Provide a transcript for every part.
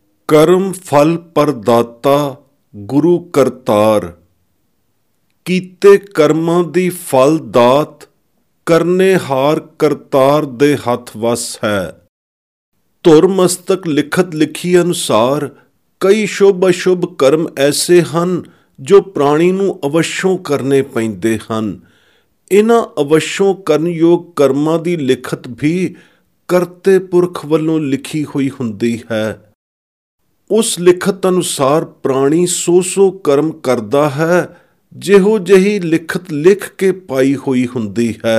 ਕਰਮ ਫਲ ਪ੍ਰਦਾਤਾ ਗੁਰੂ ਕਰਤਾਰ। ਕੀਤੇ ਕਰਮਾਂ ਦੀ ਫਲ ਦਾਤ ਕਰਨੇ ਹਾਰ ਕਰਤਾਰ ਦੇ ਹੱਥ ਵਸ ਹੈ। ਧੁਰ ਮਸਤਕ ਲਿਖਤ ਲਿਖੀ ਅਨੁਸਾਰ ਕਈ ਸ਼ੁਭ ਅਸ਼ੁਭ ਕਰਮ ਐਸੇ ਹਨ ਜੋ ਪ੍ਰਾਣੀ ਨੂੰ ਅਵਸ਼ੋਂ ਕਰਨੇ ਪੈਂਦੇ ਹਨ। ਇਹਨਾਂ ਅਵਸ਼ੋਂ ਕਰਨਯੋਗ ਕਰਮਾਂ ਦੀ ਲਿਖਤ ਵੀ ਕਰਤੇ ਪੁਰਖ ਵੱਲੋਂ ਲਿਖੀ ਹੋਈ ਹੁੰਦੀ ਹੈ। ਉਸ ਲਿਖਤ ਅਨੁਸਾਰ ਪ੍ਰਾਣੀ ਸੋ ਕਰਮ ਕਰਦਾ ਹੈ ਜਿਹੋ ਜਿਹੀ ਲਿਖਤ ਲਿਖ ਕੇ ਪਾਈ ਹੋਈ ਹੁੰਦੀ ਹੈ।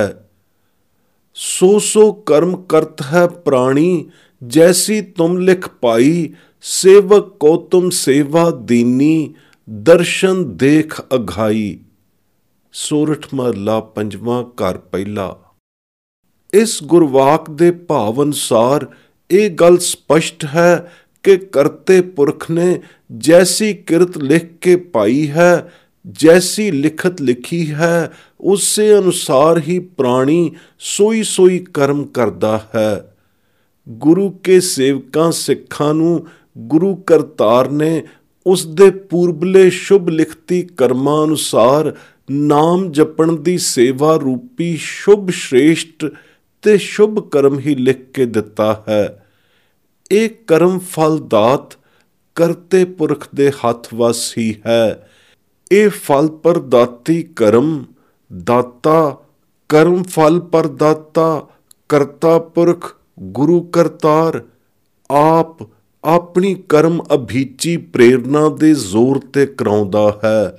ਸੋ ਕਰਮ ਕਰਤ ਹੈ ਪ੍ਰਾਣੀ ਜੈਸੀ ਤੁਮ ਲਿਖ ਪਾਈ। ਸੇਵਕ ਕੋ ਤੁਮ ਸੇਵਾ ਦੀਨੀ ਦਰਸ਼ਨ ਦੇਖ ਅਘਾਈ। ਸੋਰਠ ਮਹਲਾ ਪੰਜਵਾਂ ਘਰ ਪਹਿਲਾ। ਇਸ ਗੁਰਵਾਕ ਦੇ ਭਾਵ ਅਨੁਸਾਰ ਇਹ ਗੱਲ ਸਪਸ਼ਟ ਹੈ ਕਿ ਕਰਤੇ ਪੁਰਖ ਨੇ ਜੈਸੀ ਕਿਰਤ ਲਿਖ ਕੇ ਪਾਈ ਹੈ, ਜੈਸੀ ਲਿਖਤ ਲਿਖੀ ਹੈ, ਉਸੇ ਅਨੁਸਾਰ ਹੀ ਪ੍ਰਾਣੀ ਸੋਈ ਕਰਮ ਕਰਦਾ ਹੈ। ਗੁਰੂ ਕੇ ਸੇਵਕਾਂ ਸਿੱਖਾਂ ਨੂੰ ਗੁਰੂ ਕਰਤਾਰ ਨੇ ਉਸ ਦੇ ਪੂਰਬਲੇ ਸ਼ੁਭ ਲਿਖਤੀ ਕਰਮਾਂ ਅਨੁਸਾਰ ਨਾਮ ਜਪਣ ਦੀ ਸੇਵਾ ਰੂਪੀ ਸ਼ੁਭ ਸ਼੍ਰੇਸ਼ਟ ਤੇ ਸ਼ੁਭ ਕਰਮ ਹੀ ਲਿਖ ਕੇ ਦਿੱਤਾ ਹੈ। ਇਹ ਕਰਮ ਫਲ ਦਾਤ ਕਰਤੇ ਪੁਰਖ ਦੇ ਹੱਥ ਵਸ ਹੀ ਹੈ। ਇਹ ਫਲ ਪ੍ਰਦਾਤੀ ਕਰਮ ਦਾਤਾ ਕਰਮ ਫਲ ਪ੍ਰਦਾਤਾ ਕਰਤਾ ਪੁਰਖ ਗੁਰੂ ਕਰਤਾਰ ਆਪ ਆਪਣੀ ਕਰਮ ਅਭੀਚੀ ਪ੍ਰੇਰਨਾ ਦੇ ਜ਼ੋਰ ਤੇ ਕਰਾਉਂਦਾ ਹੈ।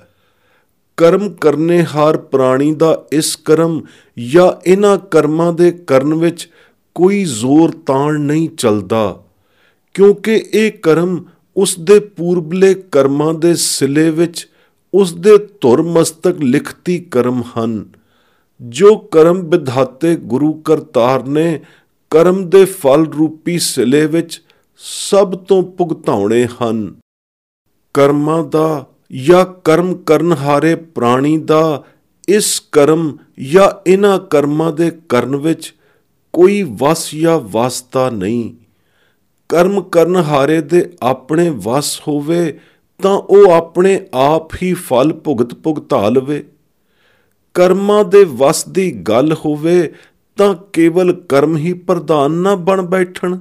ਕਰਮ ਕਰਨੇ ਹਾਰ ਪ੍ਰਾਣੀ ਦਾ ਇਸ ਕਰਮ ਜਾਂ ਇਹਨਾਂ ਕਰਮਾਂ ਦੇ ਕਰਨ ਵਿੱਚ ਕੋਈ ਜ਼ੋਰ ਤਾਣ ਨਹੀਂ ਚੱਲਦਾ, ਕਿਉਂਕਿ ਇਹ ਕਰਮ ਉਸ ਦੇ ਪੂਰਬਲੇ ਕਰਮਾਂ ਦੇ ਸਿਲੇ ਵਿੱਚ ਉਸ ਦੇ ਧੁਰ ਮਸਤਕ ਲਿਖਤੀ ਕਰਮ ਹਨ। ਜੋ ਕਰਮ ਵਿਧਾਤੇ ਗੁਰੂ ਕਰਤਾਰ ਨੇ ਕਰਮ ਦੇ ਫਲ ਰੂਪੀ ਸਿਲੇ ਵਿੱਚ ਸਭ ਤੋਂ ਭੁਗਤਾਉਣੇ ਹਨ। ਕਰਮਾਂ ਦਾ ਜਾਂ ਕਰਮ ਕਰਨ ਹਾਰੇ ਪ੍ਰਾਣੀ ਦਾ ਇਸ ਕਰਮ ਜਾਂ ਇਹਨਾਂ ਕਰਮਾਂ ਦੇ ਕਰਨ ਵਿੱਚ ਕੋਈ ਵਸ ਜਾਂ ਵਾਸਤਾ ਨਹੀਂ। ਕਰਮ ਕਰਨ ਹਾਰੇ ਦੇ ਆਪਣੇ ਵਸ ਹੋਵੇ ਤਾਂ ਉਹ ਆਪਣੇ ਆਪ ਹੀ ਫਲ ਭੁਗਤਾ ਲਵੇ। ਕਰਮਾਂ ਦੇ ਵਸ ਦੀ ਗੱਲ ਹੋਵੇ ਤਾਂ ਕੇਵਲ ਕਰਮ ਹੀ ਪ੍ਰਧਾਨ ਨਾ ਬਣ ਬੈਠਣ।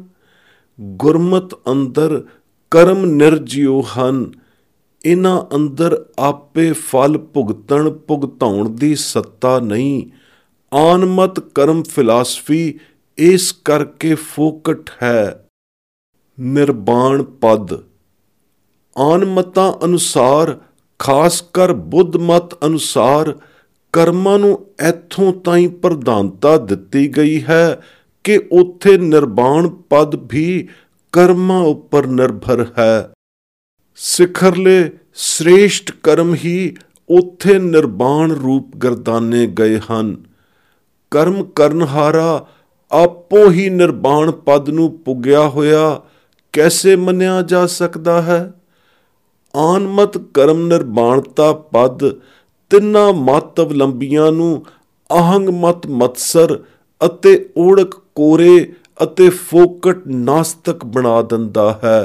ਗੁਰਮਤ ਅੰਦਰ ਕਰਮ ਨਿਰਜੀਉ ਹਨ। ਇਹਨਾਂ ਅੰਦਰ ਆਪੇ ਫਲ ਭੁਗਤਾਉਣ ਦੀ ਸੱਤਾ ਨਹੀਂ। ਆਨਮਤ ਕਰਮ ਫਿਲਾਸਫੀ ਇਸ ਕਰਕੇ ਫੋਕਟ ਹੈ। ਨਿਰਵਾਣ ਪਦ ਆਨਮਤਾਂ ਅਨੁਸਾਰ, ਖਾਸ ਕਰ ਬੁੱਧ ਮਤ ਅਨੁਸਾਰ ਕਰਮਾਂ ਨੂੰ ਇੱਥੋਂ ਤਾਈਂ ਪ੍ਰਧਾਨਤਾ ਦਿੱਤੀ ਗਈ ਹੈ ਕਿ ਉੱਥੇ ਨਿਰਵਾਣ ਪਦ ਵੀ ਕਰਮਾਂ ਉੱਪਰ ਨਿਰਭਰ ਹੈ। ਸਿਖਰਲੇ ਸ੍ਰੇਸ਼ਟ ਕਰਮ ਹੀ ਉੱਥੇ ਨਿਰਵਾਣ ਰੂਪ ਗਰਦਾਨੇ ਗਏ ਹਨ। ਕਰਮ ਕਰਨਹਾਰਾ ਆਪੋ ਹੀ ਨਿਰਵਾਣ ਪਦ ਨੂੰ ਪੁੱਗਿਆ ਹੋਇਆ ਕੈਸੇ ਮੰਨਿਆ ਜਾ ਸਕਦਾ ਹੈ? ਆਨਮਤ ਕਰਮ ਨਿਰਵਾਣਤਾ ਪਦ ਤਿੰਨਾਂ ਮਤ ਅਵਲੰਬੀਆਂ ਨੂੰ ਅਹੰਗ ਮਤ ਮਤਸਰ ਅਤੇ ਓੜਕ ਕੋਰੇ ਅਤੇ ਫੋਕਟ ਨਾਸਤਕ ਬਣਾ ਦਿੰਦਾ ਹੈ।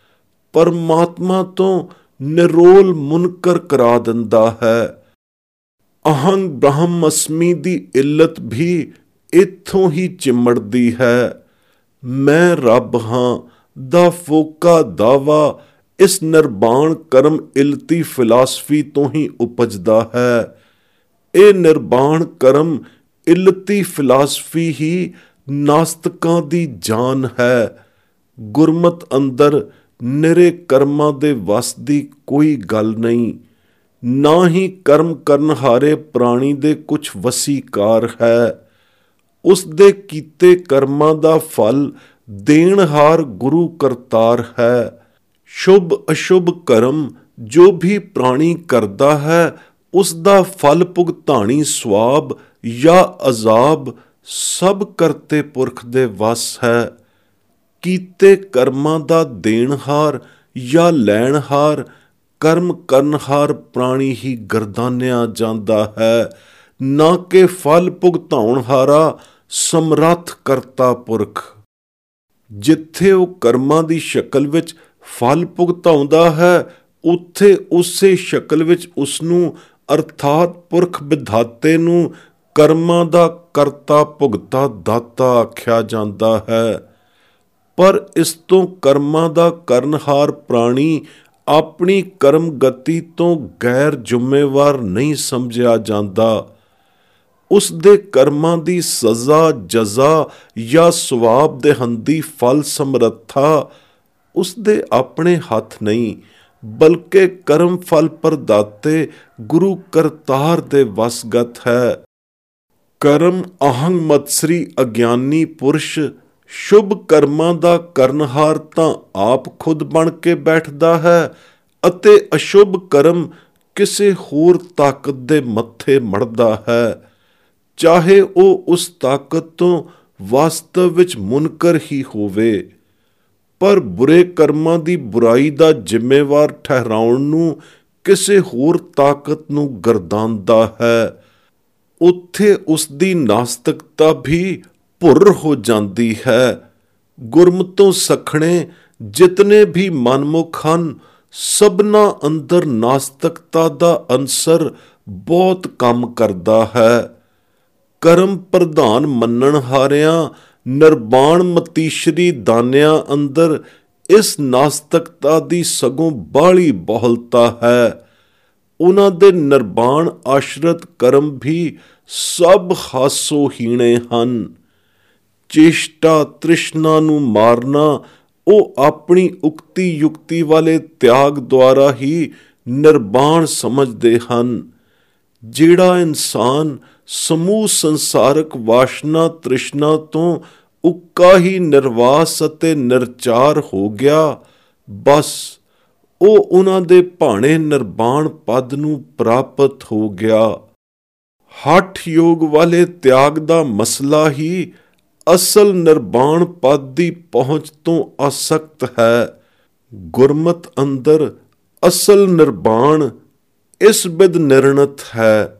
ਪਰਮਾਤਮਾ ਤੋਂ ਨਿਰੋਲ ਮੁਨਕਰ ਕਰਾ ਦਿੰਦਾ ਹੈ। ਅਹੰਗ ਬ੍ਰਹਮ ਅਸਮੀ ਦੀ ਇੱਲਤ ਵੀ ਇੱਥੋਂ ਹੀ ਚਿੰਮੜਦੀ ਹੈ। ਮੈਂ ਰੱਬ ਹਾਂ ਦਾ ਫੋਕਾ ਦਾਵਾ ਇਸ ਨਿਰਵਾਣ ਕਰਮ ਇਲਤੀ ਫਿਲਾਸਫੀ ਤੋਂ ਹੀ ਉਪਜਦਾ ਹੈ। ਇਹ ਨਿਰਵਾਣ ਕਰਮ ਇਲਤੀ ਫਿਲਾਸਫੀ ਹੀ ਨਾਸਤਕਾਂ ਦੀ ਜਾਨ ਹੈ। ਗੁਰਮਤ ਅੰਦਰ ਨਿਰੇ ਕਰਮਾਂ ਦੇ ਵਸ ਦੀ ਕੋਈ ਗੱਲ ਨਹੀਂ, ਨਾ ਹੀ ਕਰਮ ਕਰਨ ਹਾਰੇ ਪ੍ਰਾਣੀ ਦੇ ਕੁਝ ਵਸੀਕਾਰ ਹੈ। ਉਸ ਦੇ ਕੀਤੇ ਕਰਮਾਂ ਦਾ ਫਲ ਦੇਣਹਾਰ ਗੁਰੂ ਕਰਤਾਰ ਹੈ। ਸ਼ੁਭ ਅਸ਼ੁਭ ਕਰਮ ਜੋ ਵੀ ਪ੍ਰਾਣੀ ਕਰਦਾ ਹੈ ਉਸ ਦਾ ਫਲ ਭੁਗਤਾਣੀ ਸਵਾਬ ਜਾਂ ਅਜ਼ਾਬ ਸਭ ਕਰਤੇ ਪੁਰਖ ਦੇ ਵਸ ਹੈ। ਕੀਤੇ ਕਰਮਾਂ ਦਾ ਦੇਣਹਾਰ ਜਾਂ ਲੈਣਹਾਰ ਕਰਮ ਕਰਨਹਾਰ ਪ੍ਰਾਣੀ ਹੀ ਗਰਦਾਨਿਆ ਜਾਂਦਾ ਹੈ, ਨਾ ਕਿ ਫਲ ਭੁਗਤਾਉਣ ਹਾਰਾ ਸਮਰੱਥ ਕਰਤਾ ਪੁਰਖ। ਜਿੱਥੇ ਉਹ ਕਰਮਾਂ ਦੀ ਸ਼ਕਲ ਵਿੱਚ ਫਲ ਭੁਗਤਾਉਂਦਾ ਹੈ, ਉੱਥੇ ਉਸੇ ਸ਼ਕਲ ਵਿੱਚ ਉਸਨੂੰ ਅਰਥਾਤ ਪੁਰਖ ਵਿਧਾਤੇ ਨੂੰ ਕਰਮਾਂ ਦਾ ਕਰਤਾ ਭੁਗਤਾ ਦਾਤਾ ਆਖਿਆ ਜਾਂਦਾ ਹੈ। ਪਰ ਇਸ ਤੋਂ ਕਰਮਾਂ ਦਾ ਕਰਨਹਾਰ ਪ੍ਰਾਣੀ ਆਪਣੀ ਕਰਮ ਗਤੀ ਤੋਂ ਗੈਰ ਜ਼ਿੰਮੇਵਾਰ ਨਹੀਂ ਸਮਝਿਆ ਜਾਂਦਾ। ਉਸ ਦੇ ਕਰਮਾਂ ਦੀ ਸਜ਼ਾ ਜਜ਼ਾ ਜਾਂ ਸਵਾਬ ਦੇਹੰਦੀ ਫਲ ਸਮਰੱਥਾ ਉਸ ਦੇ ਆਪਣੇ ਹੱਥ ਨਹੀਂ, ਬਲਕਿ ਕਰਮ ਫਲ ਪ੍ਰਦਾਤੇ ਗੁਰੂ ਕਰਤਾਰ ਦੇ ਵਸਗਤ ਹੈ। ਕਰਮ ਅਹੰਗ ਮਤਸਰੀ ਅਗਿਆਨੀ ਪੁਰਸ਼ ਸ਼ੁਭ ਕਰਮਾਂ ਦਾ ਕਰਨਹਾਰ ਤਾਂ ਆਪ ਖੁਦ ਬਣ ਕੇ ਬੈਠਦਾ ਹੈ ਅਤੇ ਅਸ਼ੁਭ ਕਰਮ ਕਿਸੇ ਹੋਰ ਤਾਕਤ ਦੇ ਮੱਥੇ ਮੜਦਾ ਹੈ, ਚਾਹੇ ਉਹ ਉਸ ਤਾਕਤ ਤੋਂ ਵਾਸਤਵ ਵਿੱਚ ਮੁਨਕਰ ਹੀ ਹੋਵੇ। ਪਰ ਬੁਰੇ ਕਰਮਾਂ ਦੀ ਬੁਰਾਈ ਦਾ ਜ਼ਿੰਮੇਵਾਰ ਠਹਿਰਾਉਣ ਨੂੰ ਕਿਸੇ ਹੋਰ ਤਾਕਤ ਨੂੰ ਗਰਦਾਨਦਾ ਹੈ। ਉੱਥੇ ਉਸ ਦੀ ਨਾਸਤਿਕਤਾ ਵੀ ਭੁਰ ਹੋ ਜਾਂਦੀ ਹੈ। ਗੁਰਮਤੋਂ ਸਖਣੇ ਜਿਤਨੇ ਵੀ ਮਨਮੁਖ ਹਨ, ਸਭਨਾਂ ਅੰਦਰ ਨਾਸਤਿਕਤਾ ਦਾ ਅੰਸਰ ਬਹੁਤ ਕੰਮ ਕਰਦਾ ਹੈ। ਕਰਮ ਪ੍ਰਧਾਨ ਮੰਨਣ ਹਾਰਿਆਂ ਨਿਰਵਾਣ ਮਤੀਸ਼ਰੀ ਦਾਨਿਆਂ ਅੰਦਰ ਇਸ ਨਾਸਤਿਕਤਾ ਦੀ ਸਗੋਂ ਬਾਹਲੀ ਬਹੁਲਤਾ ਹੈ। ਉਹਨਾਂ ਦੇ ਨਿਰਵਾਣ ਆਸ਼ਰਿਤ ਕਰਮ ਵੀ ਸਭ ਹਾਸੋਹੀਣੇ ਹਨ। ਚੇਸ਼ਟਾ ਤ੍ਰਿਸ਼ਨਾ ਨੂੰ ਮਾਰਨਾ ਉਹ ਆਪਣੀ ਉਕਤੀ ਯੁਕਤੀ ਵਾਲੇ ਤਿਆਗ ਦੁਆਰਾ ਹੀ ਨਿਰਵਾਣ ਸਮਝਦੇ ਹਨ। ਜਿਹੜਾ ਇਨਸਾਨ ਸਮੂਹ ਸੰਸਾਰਕ ਵਾਸ਼ਨਾ ਤ੍ਰਿਸ਼ਨਾ ਤੋਂ ਉੱਕਾ ਹੀ ਨਿਰਵਾਸ ਅਤੇ ਨਿਰਚਾਰ ਹੋ ਗਿਆ, ਬਸ ਉਹ ਉਹਨਾਂ ਦੇ ਭਾਣੇ ਨਿਰਵਾਣ ਪਦ ਨੂੰ ਪ੍ਰਾਪਤ ਹੋ ਗਿਆ। ਹਠ ਯੋਗ ਵਾਲੇ ਤਿਆਗ ਦਾ ਮਸਲਾ ਹੀ ਅਸਲ ਨਿਰਵਾਣ ਪਦ ਦੀ ਪਹੁੰਚ ਤੋਂ ਆਸਕਤ ਹੈ। ਗੁਰਮਤ ਅੰਦਰ ਅਸਲ ਨਿਰਵਾਣ ਇਸ ਬਿਧ ਨਿਰਣਤ ਹੈ।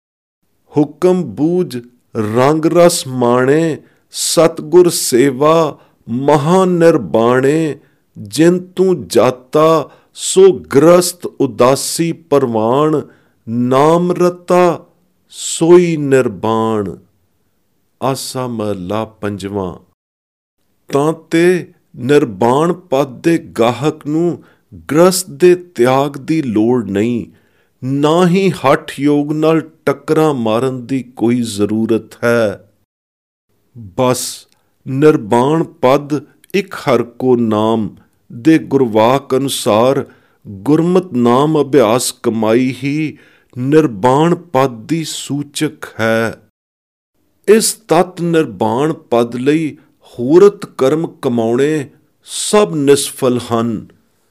ਹੁਕਮ ਬੂਝ ਰੰਗ ਰਸ ਮਾਣੇ, ਸਤਿਗੁਰ ਸੇਵਾ ਮਹਾ ਨਿਰਬਾਣੇ। ਜਿਨ ਤੂੰ ਜਾਤਾ ਸੋ ਗ੍ਰਸਤ ਉਦਾਸੀ ਪਰਵਾਣ, ਨਾਮ ਰਤਾ ਸੋਈ ਨਿਰਬਾਣ। ਆਸਾ ਮਹਲਾ ਪੰਜਵਾਂ। ਤਾਂ ਤੇ ਨਿਰਬਾਣ ਪਦ ਦੇ ਗਾਹਕ ਨੂੰ ਗ੍ਰਸਤ ਦੇ ਤਿਆਗ ਦੀ ਲੋੜ ਨਹੀਂ, ਨਾ ਹੀ ਹਠ ਯੋਗ ਨਾਲ ਟੱਕਰਾਂ ਮਾਰਨ ਦੀ ਕੋਈ ਜ਼ਰੂਰਤ ਹੈ। ਬਸ ਨਿਰਬਾਣ ਪਦ ਇੱਕ ਹਰ ਕੋ ਨਾਮ ਦੇ ਗੁਰਵਾਕ ਅਨੁਸਾਰ ਗੁਰਮਤ ਨਾਮ ਅਭਿਆਸ ਕਮਾਈ ਹੀ ਨਿਰਬਾਣ ਪਦ ਦੀ ਸੂਚਕ ਹੈ। ਇਸ ਤਤ ਨਿਰਬਾਣ ਪਦ ਲਈ ਹੋਰਤ ਕਰਮ ਕਮਾਉਣੇ ਸਭ ਨਿਸਫਲ ਹਨ।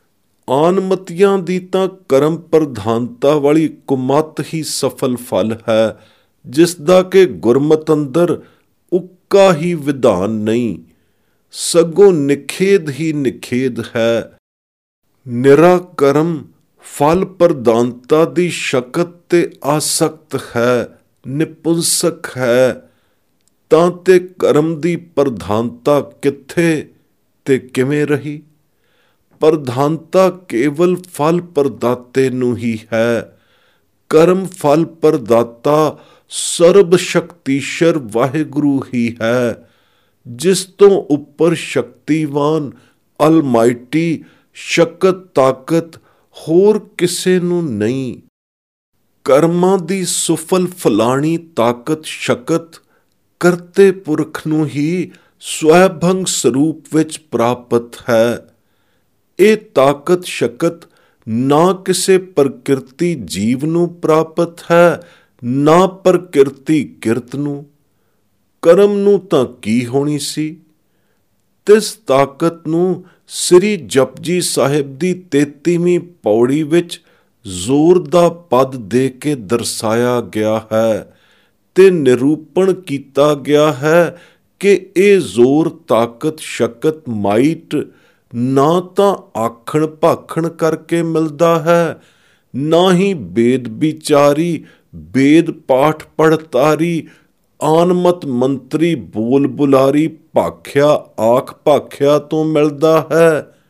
ਆਨਮਤੀਆਂ ਦੀ ਤਾਂ ਕਰਮ ਪ੍ਰਧਾਨਤਾ ਵਾਲੀ ਕੁਮਤ ਹੀ ਸਫਲ ਫਲ ਹੈ, ਜਿਸ ਦਾ ਕਿ ਗੁਰਮਤ ਅੰਦਰ ਉੱਕਾ ਹੀ ਵਿਧਾਨ ਨਹੀਂ, ਸਗੋਂ ਨਿਖੇਧ ਹੀ ਨਿਖੇਧ ਹੈ। ਨਿਰਾ ਕਰਮ ਫਲ ਪ੍ਰਧਾਨਤਾ ਦੀ ਸ਼ਕਤ ਤੇ ਆਸਕਤ ਹੈ, ਨਿਪੁੰਸਕ ਹੈ। ਤਾਂ ਤੇ ਕਰਮ ਦੀ ਪ੍ਰਧਾਨਤਾ ਕਿੱਥੇ ਤੇ ਕਿਵੇਂ ਰਹੀ? ਪ੍ਰਧਾਨਤਾ ਕੇਵਲ ਫਲ ਪ੍ਰਦਾਤੇ ਨੂੰ ਹੀ ਹੈ। ਕਰਮ ਫਲ ਪ੍ਰਦਾਤਾ ਸਰਬ ਸ਼ਕਤੀਸ਼ਰ ਵਾਹਿਗੁਰੂ ਹੀ ਹੈ, ਜਿਸ ਤੋਂ ਉੱਪਰ ਸ਼ਕਤੀਵਾਨ ਅਲਮਾਈਟੀ ਸ਼ਕਤ ਤਾਕਤ ਹੋਰ ਕਿਸੇ ਨੂੰ ਨਹੀਂ। ਕਰਮਾਂ ਦੀ ਸੁਫਲ ਫਲਾਣੀ ਤਾਕਤ ਸ਼ਕਤ ਕਰਤੇ ਪੁਰਖ ਨੂੰ ਹੀ ਸਵੈਭੰਗ ਸਰੂਪ ਵਿੱਚ ਪ੍ਰਾਪਤ ਹੈ। ਇਹ ਤਾਕਤ ਸ਼ਕਤ ਨਾ ਕਿਸੇ ਪ੍ਰਕਿਰਤੀ ਜੀਵ ਨੂੰ ਪ੍ਰਾਪਤ ਹੈ, ਨਾ ਪ੍ਰਕਿਰਤੀ ਕਿਰਤ ਨੂੰ। ਕਰਮ ਨੂੰ ਤਾਂ ਕੀ ਹੋਣੀ ਸੀ? ਤਿਸ ਤਾਕਤ ਨੂੰ ਸ੍ਰੀ ਜਪਜੀ ਸਾਹਿਬ ਦੀ 33ਵੀਂ ਪੌੜੀ ਵਿੱਚ ਜ਼ੋਰ ਦਾ ਪਦ ਦੇ ਕੇ ਦਰਸਾਇਆ ਗਿਆ ਹੈ ਤੇ ਨਿਰੂਪਣ ਕੀਤਾ ਗਿਆ ਹੈ ਕਿ ਇਹ ਜ਼ੋਰ ਤਾਕਤ ਸ਼ਕਤ ਮਾਈਟ ਨਾ ਤਾਂ ਆਖਣ ਭਾਖਣ ਕਰਕੇ ਮਿਲਦਾ ਹੈ, ਨਾ ਹੀ ਵੇਦ ਵਿਚਾਰੀ ਵੇਦ ਪਾਠ ਪੜਤਾਰੀ ਆਨਮਤ ਮੰਤਰੀ ਬੋਲ ਬੁਲਾਰੀ ਭਾਖਿਆ ਆਖ ਭਾਖਿਆ ਤੋਂ ਮਿਲਦਾ ਹੈ।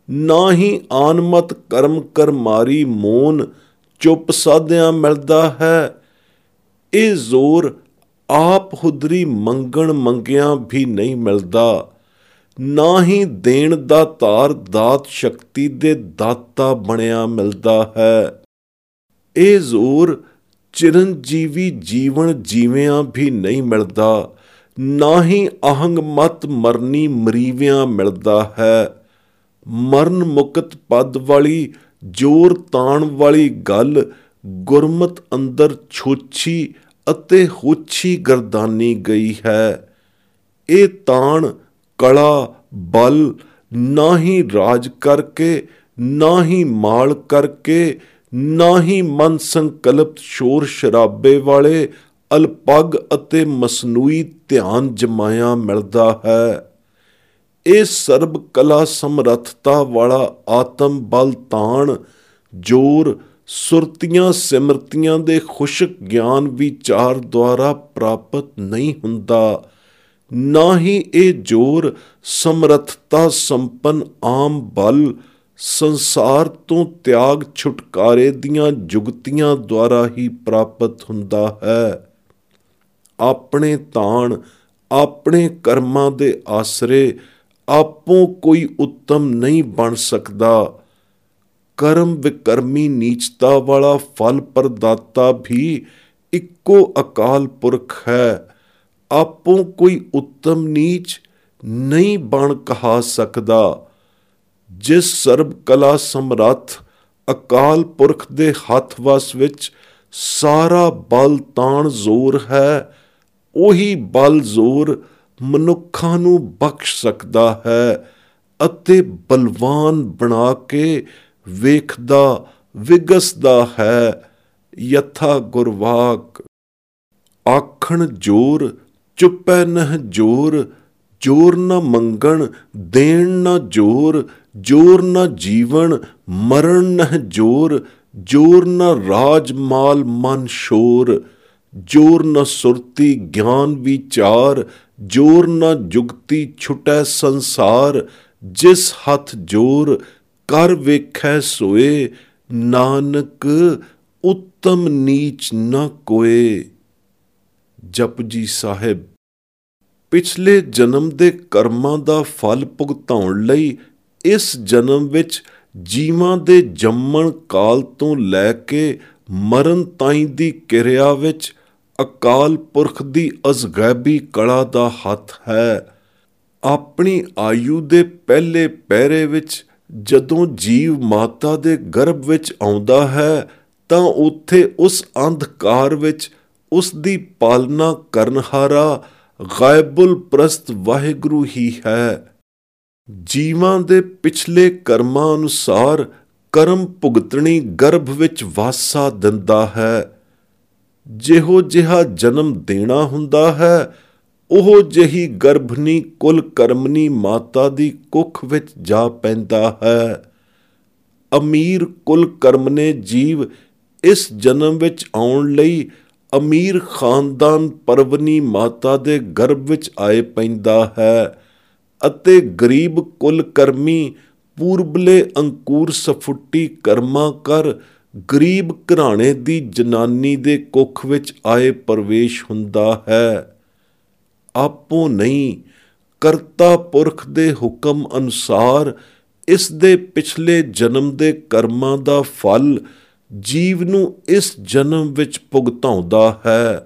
ਨਾ ਹੀ ਆਨਮਤ ਕਰਮ ਕਰਮਾਰੀ ਮੋਨ ਚੁੱਪ ਸਾਧਿਆਂ ਮਿਲਦਾ ਹੈ। ਇਹ ਜ਼ੋਰ ਆਪ ਹੁਦਰੀ ਮੰਗਣ ਮੰਗਿਆਂ ਵੀ ਨਹੀਂ ਮਿਲਦਾ, ਨਾ ਹੀ ਦੇਣ ਦਾ ਧਾਰ ਦਾਤ ਸ਼ਕਤੀ ਦੇ ਦਾਤਾ ਬਣਿਆ ਮਿਲਦਾ ਹੈ। ਇਹ ਜ਼ੋਰ ਚਿਰੰਜੀਵੀ ਜੀਵਨ ਜੀਵਿਆਂ ਵੀ ਨਹੀਂ ਮਿਲਦਾ, ਨਾ ਹੀ ਅਹੰਗ ਮਤ ਮਰਨੀ ਮਰੀਵਿਆਂ ਮਿਲਦਾ ਹੈ। ਮਰਨ ਮੁਕਤ ਪਦ ਵਾਲੀ ਜੋਰ ਤਾਣ ਵਾਲੀ ਗੱਲ ਗੁਰਮਤ ਅੰਦਰ ਛੋਛੀ ਅਤੇ ਹੋਛੀ ਗਰਦਾਨੀ ਗਈ ਹੈ। ਇਹ ਤਾਣ ਕਲਾ ਬਲ ਨਾ ਹੀ ਰਾਜ ਕਰਕੇ, ਨਾ ਹੀ ਮਾਲ ਕਰਕੇ, ਨਾ ਹੀ ਮਨ ਸੰਕਲਪ ਸ਼ੋਰ ਸ਼ਰਾਬੇ ਵਾਲੇ ਅਲਪਗ ਅਤੇ ਮਸਨੂਈ ਧਿਆਨ ਜਮਾਇਆ ਮਿਲਦਾ ਹੈ। ਇਹ ਸਰਬ ਕਲਾ ਸਮਰੱਥਤਾ ਵਾਲਾ ਆਤਮ ਬਲ ਤਾਣ ਜੋਰ ਸੁਰਤੀਆਂ ਸਿਮਰਤੀਆਂ ਦੇ ਖੁਸ਼ਕ ਗਿਆਨ ਵਿਚਾਰ ਦੁਆਰਾ ਪ੍ਰਾਪਤ ਨਹੀਂ ਹੁੰਦਾ, ਨਾ ਹੀ ਇਹ ਜੋਰ ਸਮਰੱਥਤਾ ਸੰਪੰਨ ਆਮ ਬਲ ਸੰਸਾਰ ਤੋਂ ਤਿਆਗ ਛੁਟਕਾਰੇ ਦੀਆਂ ਜੁਗਤੀਆਂ ਦੁਆਰਾ ਹੀ ਪ੍ਰਾਪਤ ਹੁੰਦਾ ਹੈ। ਆਪਣੇ ਤਾਣ ਆਪਣੇ ਕਰਮਾਂ ਦੇ ਆਸਰੇ ਆਪੋਂ ਕੋਈ ਉੱਤਮ ਨਹੀਂ ਬਣ ਸਕਦਾ। ਕਰਮ ਵਿਕਰਮੀ ਨੀਚਤਾ ਵਾਲਾ ਫਲ ਪ੍ਰਦਾਤਾ ਵੀ ਇੱਕੋ ਅਕਾਲ ਪੁਰਖ ਹੈ। ਆਪੋਂ ਕੋਈ ਉੱਤਮ ਨੀਚ ਨਹੀਂ ਬਣ ਕਹਾ ਸਕਦਾ। ਜਿਸ ਸਰਬ ਕਲਾ ਸਮਰੱਥ ਅਕਾਲ ਪੁਰਖ ਦੇ ਹੱਥ ਵਸ ਵਿੱਚ ਸਾਰਾ ਬਲ ਤਾਣ ਜ਼ੋਰ ਹੈ, ਉਹੀ ਬਲ ਜ਼ੋਰ ਮਨੁੱਖਾਂ ਨੂੰ ਬਖਸ਼ ਸਕਦਾ ਹੈ ਅਤੇ ਬਲਵਾਨ ਬਣਾ ਕੇ ਵੇਖਦਾ ਵਿਗਸਦਾ ਹੈ। ਯਥਾ ਗੁਰਵਾਕ ਆਖਣ ਜੋਰ ਚੁੱਪੈ ਨਹ ਜੋਰ, ਜੋਰ ਨਾ ਮੰਗਣ ਦੇਣ ਨਾ ਜੋਰ, ਜੋਰ ਨਾ ਜੀਵਨ ਮਰਨ ਨਹ ਜੋਰ, ਜੋਰ ਨਾ ਰਾਜ ਮਾਲ ਮਨ ਸ਼ੋਰ, ਜੋਰ ਨਾ ਸੁਰਤੀ ਗਿਆਨ ਵਿਚਾਰ, ਜੋਰ ਨਾ ਜੁਗਤੀ ਛੁਟੈ ਸੰਸਾਰ। ਜਿਸ ਹੱਥ ਜੋਰ ਕਰ ਵੇਖੈ ਸੋਏ, ਨਾਨਕ ਉੱਤਮ ਨੀਚ ਨਾ ਕੋਏ। ਜਪਜੀ ਸਾਹਿਬ। ਪਿਛਲੇ ਜਨਮ ਦੇ ਕਰਮਾਂ ਦਾ ਫਲ ਭੁਗਤਾਉਣ ਲਈ ਇਸ ਜਨਮ ਵਿੱਚ ਜੀਵਾਂ ਦੇ ਜੰਮਣ ਕਾਲ ਤੋਂ ਲੈ ਕੇ ਮਰਨ ਤਾਈਂ ਦੀ ਕਿਰਿਆ ਵਿੱਚ ਅਕਾਲ ਪੁਰਖ ਦੀ ਅਜ਼ਗੈਬੀ ਕਲਾ ਦਾ ਹੱਥ ਹੈ। ਆਪਣੀ ਆਯੂ ਦੇ ਪਹਿਲੇ ਪਹਿਰੇ ਵਿੱਚ ਜਦੋਂ ਜੀਵ ਮਾਤਾ ਦੇ ਗਰਭ ਵਿੱਚ ਆਉਂਦਾ ਹੈ ਤਾਂ ਉੱਥੇ ਉਸ ਅੰਧਕਾਰ ਵਿੱਚ ਉਸ ਦੀ ਪਾਲਣਾ ਕਰਨਹਾਰਾ ਗਾਇਬੁਲ ਪ੍ਰਸਤ ਵਾਹਿਗੁਰੂ ਹੀ ਹੈ। ਜੀਵਾਂ ਦੇ ਪਿਛਲੇ ਕਰਮਾਂ ਅਨੁਸਾਰ ਕਰਮ ਭੁਗਤਣੀ ਗਰਭ ਵਿੱਚ ਵਾਸਾ ਦਿੰਦਾ ਹੈ। ਜਿਹੋ ਜਿਹਾ ਜਨਮ ਦੇਣਾ ਹੁੰਦਾ ਹੈ, ਉਹ ਜਿਹੀ ਗਰਭਨੀ ਕੁਲ ਕਰਮਨੀ ਮਾਤਾ ਦੀ ਕੁੱਖ ਵਿੱਚ ਜਾ ਪੈਂਦਾ ਹੈ। ਅਮੀਰ ਕੁਲ ਕਰਮਨੇ ਜੀਵ ਇਸ ਜਨਮ ਵਿੱਚ ਆਉਣ ਲਈ ਅਮੀਰ ਖਾਨਦਾਨ ਪਰਵਨੀ ਮਾਤਾ ਦੇ ਗਰਭ ਵਿੱਚ ਆਏ ਪੈਂਦਾ ਹੈ ਅਤੇ ਗਰੀਬ ਕੁਲ ਕਰਮੀ ਪੂਰਬਲੇ ਅੰਕੁਰ ਸਫੁੱਟੀ ਕਰਮਾਂ ਕਰ ਗਰੀਬ ਘਰਾਣੇ ਦੀ ਜਨਾਨੀ ਦੇ ਕੁੱਖ ਵਿੱਚ ਆਏ ਪ੍ਰਵੇਸ਼ ਹੁੰਦਾ ਹੈ। ਆਪੋ ਨਹੀਂ, ਕਰਤਾ ਪੁਰਖ ਦੇ ਹੁਕਮ ਅਨੁਸਾਰ ਇਸ ਦੇ ਪਿਛਲੇ ਜਨਮ ਦੇ ਕਰਮਾਂ ਦਾ ਫਲ ਜੀਵ ਨੂੰ ਇਸ ਜਨਮ ਵਿੱਚ ਭੁਗਤਾਉਂਦਾ ਹੈ।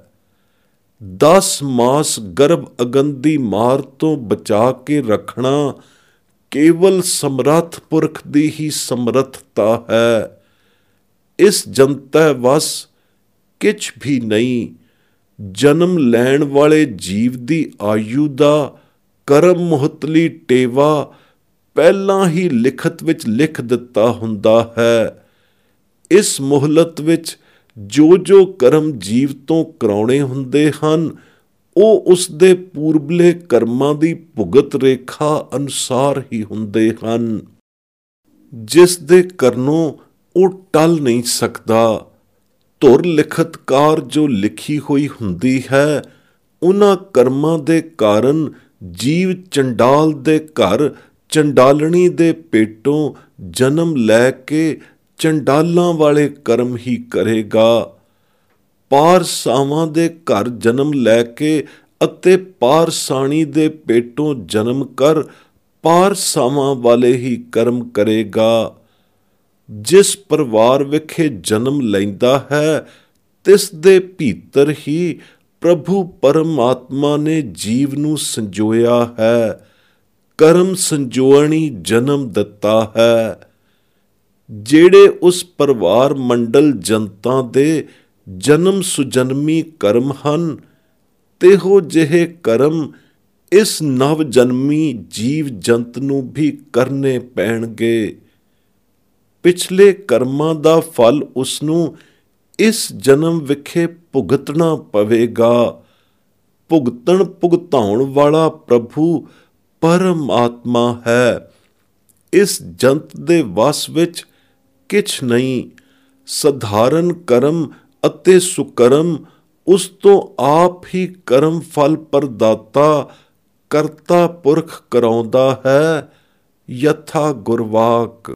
10 ਮਾਸ ਗਰਭ ਅਗਨ ਦੀ ਮਾਰ ਤੋਂ ਬਚਾ ਕੇ ਰੱਖਣਾ ਕੇਵਲ ਸਮਰੱਥ ਪੁਰਖ ਦੀ ਹੀ ਸਮਰੱਥਤਾ ਹੈ। ਇਸ ਜਨਤਾ ਵਸ ਕਿਛ ਵੀ ਨਹੀਂ। ਜਨਮ ਲੈਣ ਵਾਲੇ ਜੀਵ ਦੀ ਆਯੂ ਦਾ ਕਰਮ ਮੁਹਤਲੀ ਟੇਵਾ ਪਹਿਲਾਂ ਹੀ ਲਿਖਤ ਵਿੱਚ ਲਿਖ ਦਿੱਤਾ ਹੁੰਦਾ ਹੈ। ਇਸ ਮੁਹਲਤ ਵਿੱਚ ਜੋ ਜੋ ਕਰਮ ਜੀਵ ਤੋਂ ਕਰਾਉਣੇ ਹੁੰਦੇ ਹਨ, ਉਹ ਉਸ ਦੇ ਪੂਰਬਲੇ ਕਰਮਾਂ ਦੀ ਭੁਗਤ ਰੇਖਾ ਅਨੁਸਾਰ ਹੀ ਹੁੰਦੇ ਹਨ। ਜਿਸ ਦੇ ਕਰਨੋਂ ਉਹ ਟਲ ਨਹੀਂ ਸਕਦਾ। ਧੁਰ ਲਿਖਤਕਾਰ ਜੋ ਲਿਖੀ ਹੋਈ ਹੁੰਦੀ ਹੈ, ਉਹਨਾਂ ਕਰਮਾਂ ਦੇ ਕਾਰਨ ਜੀਵ ਚੰਡਾਲ ਦੇ ਘਰ ਚੰਡਾਲਣੀ ਦੇ ਪੇਟੋਂ ਜਨਮ ਲੈ ਕੇ ਚੰਡਾਲਾਂ ਵਾਲੇ ਕਰਮ ਹੀ ਕਰੇਗਾ। ਪਾਰਸਾਵਾਂ ਦੇ ਘਰ ਜਨਮ ਲੈ ਕੇ ਅਤੇ ਪਾਰਸਾਣੀ ਦੇ ਪੇਟੋਂ ਜਨਮ ਕਰ ਪਾਰਸਾਵਾਂ ਵਾਲੇ ਹੀ ਕਰਮ ਕਰੇਗਾ। ਜਿਸ ਪਰਿਵਾਰ ਵਿਖੇ ਜਨਮ ਲੈਂਦਾ ਹੈ ਤਿਸ ਦੇ ਭੀਤਰ ਹੀ ਪ੍ਰਭੂ ਪਰਮਾਤਮਾ ਨੇ ਜੀਵ ਨੂੰ ਸੰਜੋਇਆ ਹੈ, ਕਰਮ ਸੰਜੋਅਣੀ ਜਨਮ ਦਿੱਤਾ ਹੈ। ਜਿਹੜੇ ਉਸ ਪਰਿਵਾਰ ਮੰਡਲ ਜਨਤਾ ਦੇ ਜਨਮ ਸੁਜਨਮੀ ਕਰਮ ਹਨ, ਤਿਹੋ ਜਿਹੇ ਕਰਮ ਇਸ ਨਵ ਜਨਮੀ ਜੀਵ ਜੰਤ ਨੂੰ ਵੀ ਕਰਨੇ ਪੈਣਗੇ। ਪਿਛਲੇ ਕਰਮਾਂ ਦਾ ਫਲ ਉਸਨੂੰ ਇਸ ਜਨਮ ਵਿਖੇ ਭੁਗਤਣਾ ਪਵੇਗਾ। ਭੁਗਤਾਉਣ ਵਾਲਾ ਪ੍ਰਭੂ ਪਰਮਾਤਮਾ ਹੈ। ਇਸ ਜੰਤ ਦੇ ਵਸ ਵਿੱਚ ਕਿਛ ਨਹੀਂ। ਸਧਾਰਨ ਕਰਮ ਅਤੇ ਸੁਕਰਮ ਉਸ ਤੋਂ ਆਪ ਹੀ ਕਰਮ ਫਲ ਪ੍ਰਦਾਤਾ ਕਰਤਾ ਪੁਰਖ ਕਰਾਉਂਦਾ ਹੈ। ਯਥਾ ਗੁਰਵਾਕ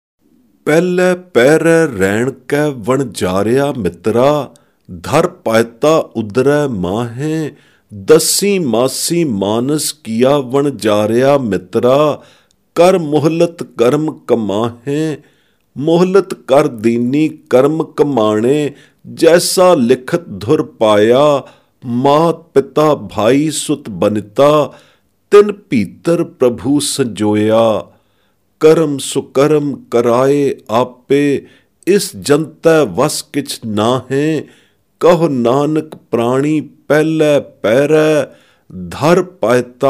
ਪਹਿਲੇ ਪਹਿਰੇ ਰਹਿਣ ਕੈ ਵਣਜਾਰਿਆ ਮਿੱਤਰਾ, ਧਰ ਪਾਇਤਾ ਉਦਰੈ ਮਾਹੇ, ਦਸੀ ਮਾਸੀ ਮਾਨਸ ਕੀਆ ਵਣਜਾਰਿਆ ਮਿੱਤਰਾ, ਕਰ ਮੁਹਲਤ ਕਰਮ ਕਮਾਹੇ। ਮੁਹਲਤ ਕਰ ਦੀਨੀ ਕਰਮ ਕਮਾਣੇ, ਜੈਸਾ ਲਿਖਤ ਧੁਰ ਪਾਇਆ, ਮਾਤ ਪਿਤਾ ਭਾਈ ਸੁਤ ਬਨਿਤਾ, ਤਿਨ ਭੀਤਰ ਪ੍ਰਭੂ ਸੰਜੋਇਆ। ਕਰਮ ਸੁਕਰਮ ਕਰਾਏ ਆਪੇ, ਇਸ ਜੰਤੈ ਵਸ ਕਿਛ ਨਾਹੇ, ਕਹੋ ਨਾਨਕ ਪ੍ਰਾਣੀ ਪਹਿਲੇ ਪਹਿਰੇ, ਧਰ ਪਾਇਤਾ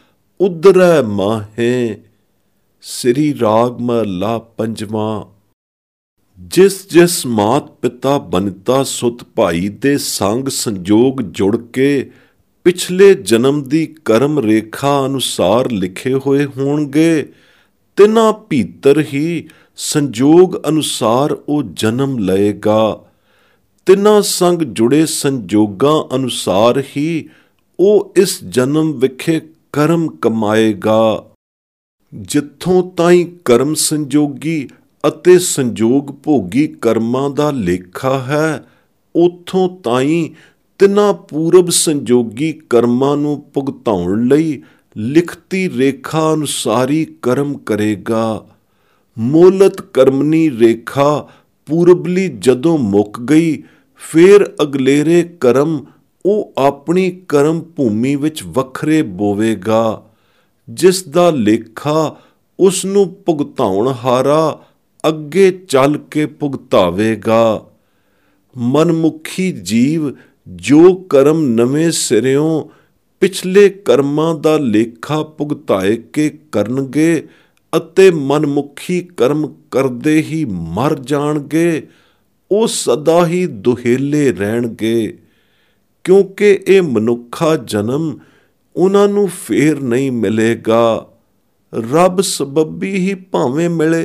ਉਦਰੈ ਮਾਹੇ। ਸ੍ਰੀ ਰਾਗ ਮਹਲਾ ਪੰਜਵਾਂ। ਜਿਸ ਜਿਸ ਮਾਤ ਪਿਤਾ ਬਨਿਤਾ ਸੁਤ ਭਾਈ ਦੇ ਸੰਗ ਸੰਜੋਗ ਜੁੜ ਕੇ ਪਿਛਲੇ ਜਨਮ ਦੀ ਕਰਮ ਰੇਖਾ ਅਨੁਸਾਰ ਲਿਖੇ ਹੋਏ ਹੋਣਗੇ, ਤਿਨਾਂ ਭੀਤਰ ਹੀ ਸੰਜੋਗ ਅਨੁਸਾਰ ਉਹ ਜਨਮ ਲਏਗਾ। ਤਿਨਾਂ ਸੰਗ ਜੁੜੇ ਸੰਜੋਗਾਂ ਅਨੁਸਾਰ ਹੀ ਉਹ ਇਸ ਜਨਮ ਵਿਖੇ ਕਰਮ ਕਮਾਏਗਾ। ਜਿੱਥੋਂ ਤਾਈਂ ਕਰਮ ਸੰਜੋਗੀ ਅਤੇ ਸੰਜੋਗ ਭੋਗੀ ਕਰਮਾਂ ਦਾ ਲੇਖਾ ਹੈ, ਉੱਥੋਂ ਤਾਈਂ ਤਿੰਨਾਂ ਪੂਰਬ ਸੰਜੋਗੀ ਕਰਮਾਂ ਨੂੰ ਭੁਗਤਾਉਣ ਲਈ ਲਿਖਤੀ ਰੇਖਾ ਅਨੁਸਾਰੀ ਕਰਮ ਕਰੇਗਾ। ਮੋਲਤ ਕਰਮਨੀ ਰੇਖਾ ਪੂਰਬਲੀ ਜਦੋਂ ਮੁੱਕ ਗਈ, ਫੇਰ ਅਗਲੇਰੇ ਕਰਮ ਉਹ ਆਪਣੀ ਕਰਮ ਭੂਮੀ ਵਿੱਚ ਵੱਖਰੇ ਬੋਵੇਗਾ। ਜਿਸ ਦਾ ਲੇਖਾ ਉਸ ਨੂੰ ਭੁਗਤਾਉਣ ਹਾਰਾ ਅੱਗੇ ਚੱਲ ਕੇ ਭੁਗਤਾਵੇਗਾ। ਮਨਮੁਖੀ ਜੀਵ ਜੋ ਕਰਮ ਨਵੇਂ ਸਿਰਿਓਂ ਪਿਛਲੇ ਕਰਮਾਂ ਦਾ ਲੇਖਾ ਭੁਗਤਾਏ ਕੇ ਕਰਨਗੇ ਅਤੇ ਮਨਮੁਖੀ ਕਰਮ ਕਰਦੇ ਹੀ ਮਰ ਜਾਣਗੇ, ਉਹ ਸਦਾ ਹੀ ਦੁਹੇਲੇ ਰਹਿਣਗੇ, ਕਿਉਂਕਿ ਇਹ ਮਨੁੱਖਾ ਜਨਮ ਉਹਨਾਂ ਨੂੰ ਫੇਰ ਨਹੀਂ ਮਿਲੇਗਾ। ਰੱਬ ਸਬੱਬੀ ਹੀ ਭਾਵੇਂ ਮਿਲੇ।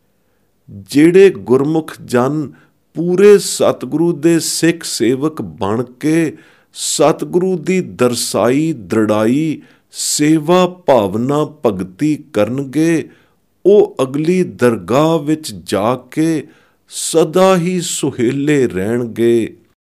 ਜਿਹੜੇ ਗੁਰਮੁਖ ਜਨ ਪੂਰੇ ਸਤਿਗੁਰੂ ਦੇ ਸਿੱਖ ਸੇਵਕ ਬਣ ਕੇ ਸਤਿਗੁਰੂ ਦੀ ਦਰਸਾਈ ਦ੍ਰਿੜਾਈ ਸੇਵਾ ਭਾਵਨਾ ਭਗਤੀ ਕਰਨਗੇ, ਉਹ ਅਗਲੀ ਦਰਗਾਹ ਵਿੱਚ ਜਾ ਕੇ ਸਦਾ ਹੀ ਸੁਹੇਲੇ ਰਹਿਣਗੇ।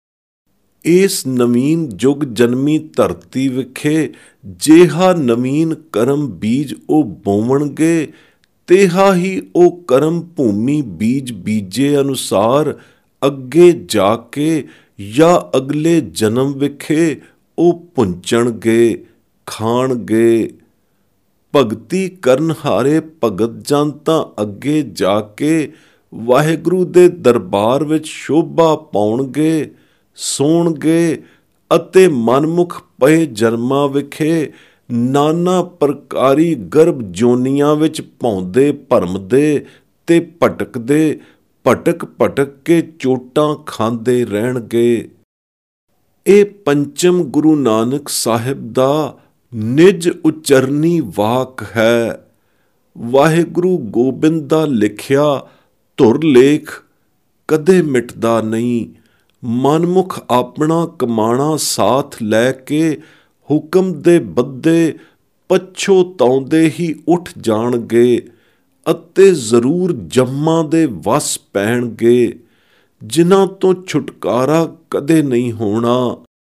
ਇਸ ਨਵੀਨ ਯੁੱਗ ਜਨਮੀ ਧਰਤੀ ਵਿਖੇ ਜਿਹਾ ਨਵੀਨ ਕਰਮ ਬੀਜ ਉਹ ਬੋਵਣਗੇ, ਤਿਹਾ ਹੀ ਉਹ ਕਰਮ ਭੂਮੀ ਬੀਜ ਬੀਜੇ ਅਨੁਸਾਰ ਅੱਗੇ ਜਾ ਕੇ ਜਾਂ ਅਗਲੇ ਜਨਮ ਵਿਖੇ ਉਹ ਪੁੰਚਣਗੇ, ਖਾਣਗੇ। ਭਗਤੀ ਕਰਨ ਹਾਰੇ ਭਗਤ ਜਨ ਤਾਂ ਅੱਗੇ ਜਾ ਕੇ ਵਾਹਿਗੁਰੂ ਦੇ ਦਰਬਾਰ ਵਿੱਚ ਸ਼ੋਭਾ ਪਾਉਣਗੇ, ਸੋਣਗੇ ਅਤੇ ਮਨਮੁਖ ਪਏ ਜਨਮਾਂ ਵਿਖੇ ਨਾਨਾ ਪ੍ਰਕਾਰੀ ਗਰਭ ਜੋਨੀਆਂ ਵਿੱਚ ਭੌਂਦੇ ਭਰਮਦੇ ਤੇ ਭਟਕਦੇ ਭਟਕ ਭਟਕ ਕੇ ਚੋਟਾਂ ਖਾਂਦੇ ਰਹਿਣਗੇ। ਇਹ ਪੰਚਮ ਗੁਰੂ ਨਾਨਕ ਸਾਹਿਬ ਦਾ ਨਿਜ ਉਚਰਨੀ ਵਾਕ ਹੈ। ਵਾਹਿਗੁਰੂ ਗੋਬਿੰਦ ਦਾ ਲਿਖਿਆ ਧੁਰ ਲੇਖ ਕਦੇ ਮਿਟਦਾ ਨਹੀਂ। ਮਨਮੁਖ ਆਪਣਾ ਕਮਾਣਾ ਸਾਥ ਲੈ ਕੇ ਹੁਕਮ ਦੇ ਬੱਧੇ ਪਛੋਤਾਉਂਦੇ ਹੀ ਉੱਠ ਜਾਣਗੇ ਅਤੇ ਜ਼ਰੂਰ ਜੰਮਾਂ ਦੇ ਵੱਸ ਪੈਣਗੇ, ਜਿਨ੍ਹਾਂ ਤੋਂ ਛੁਟਕਾਰਾ ਕਦੇ ਨਹੀਂ ਹੋਣਾ।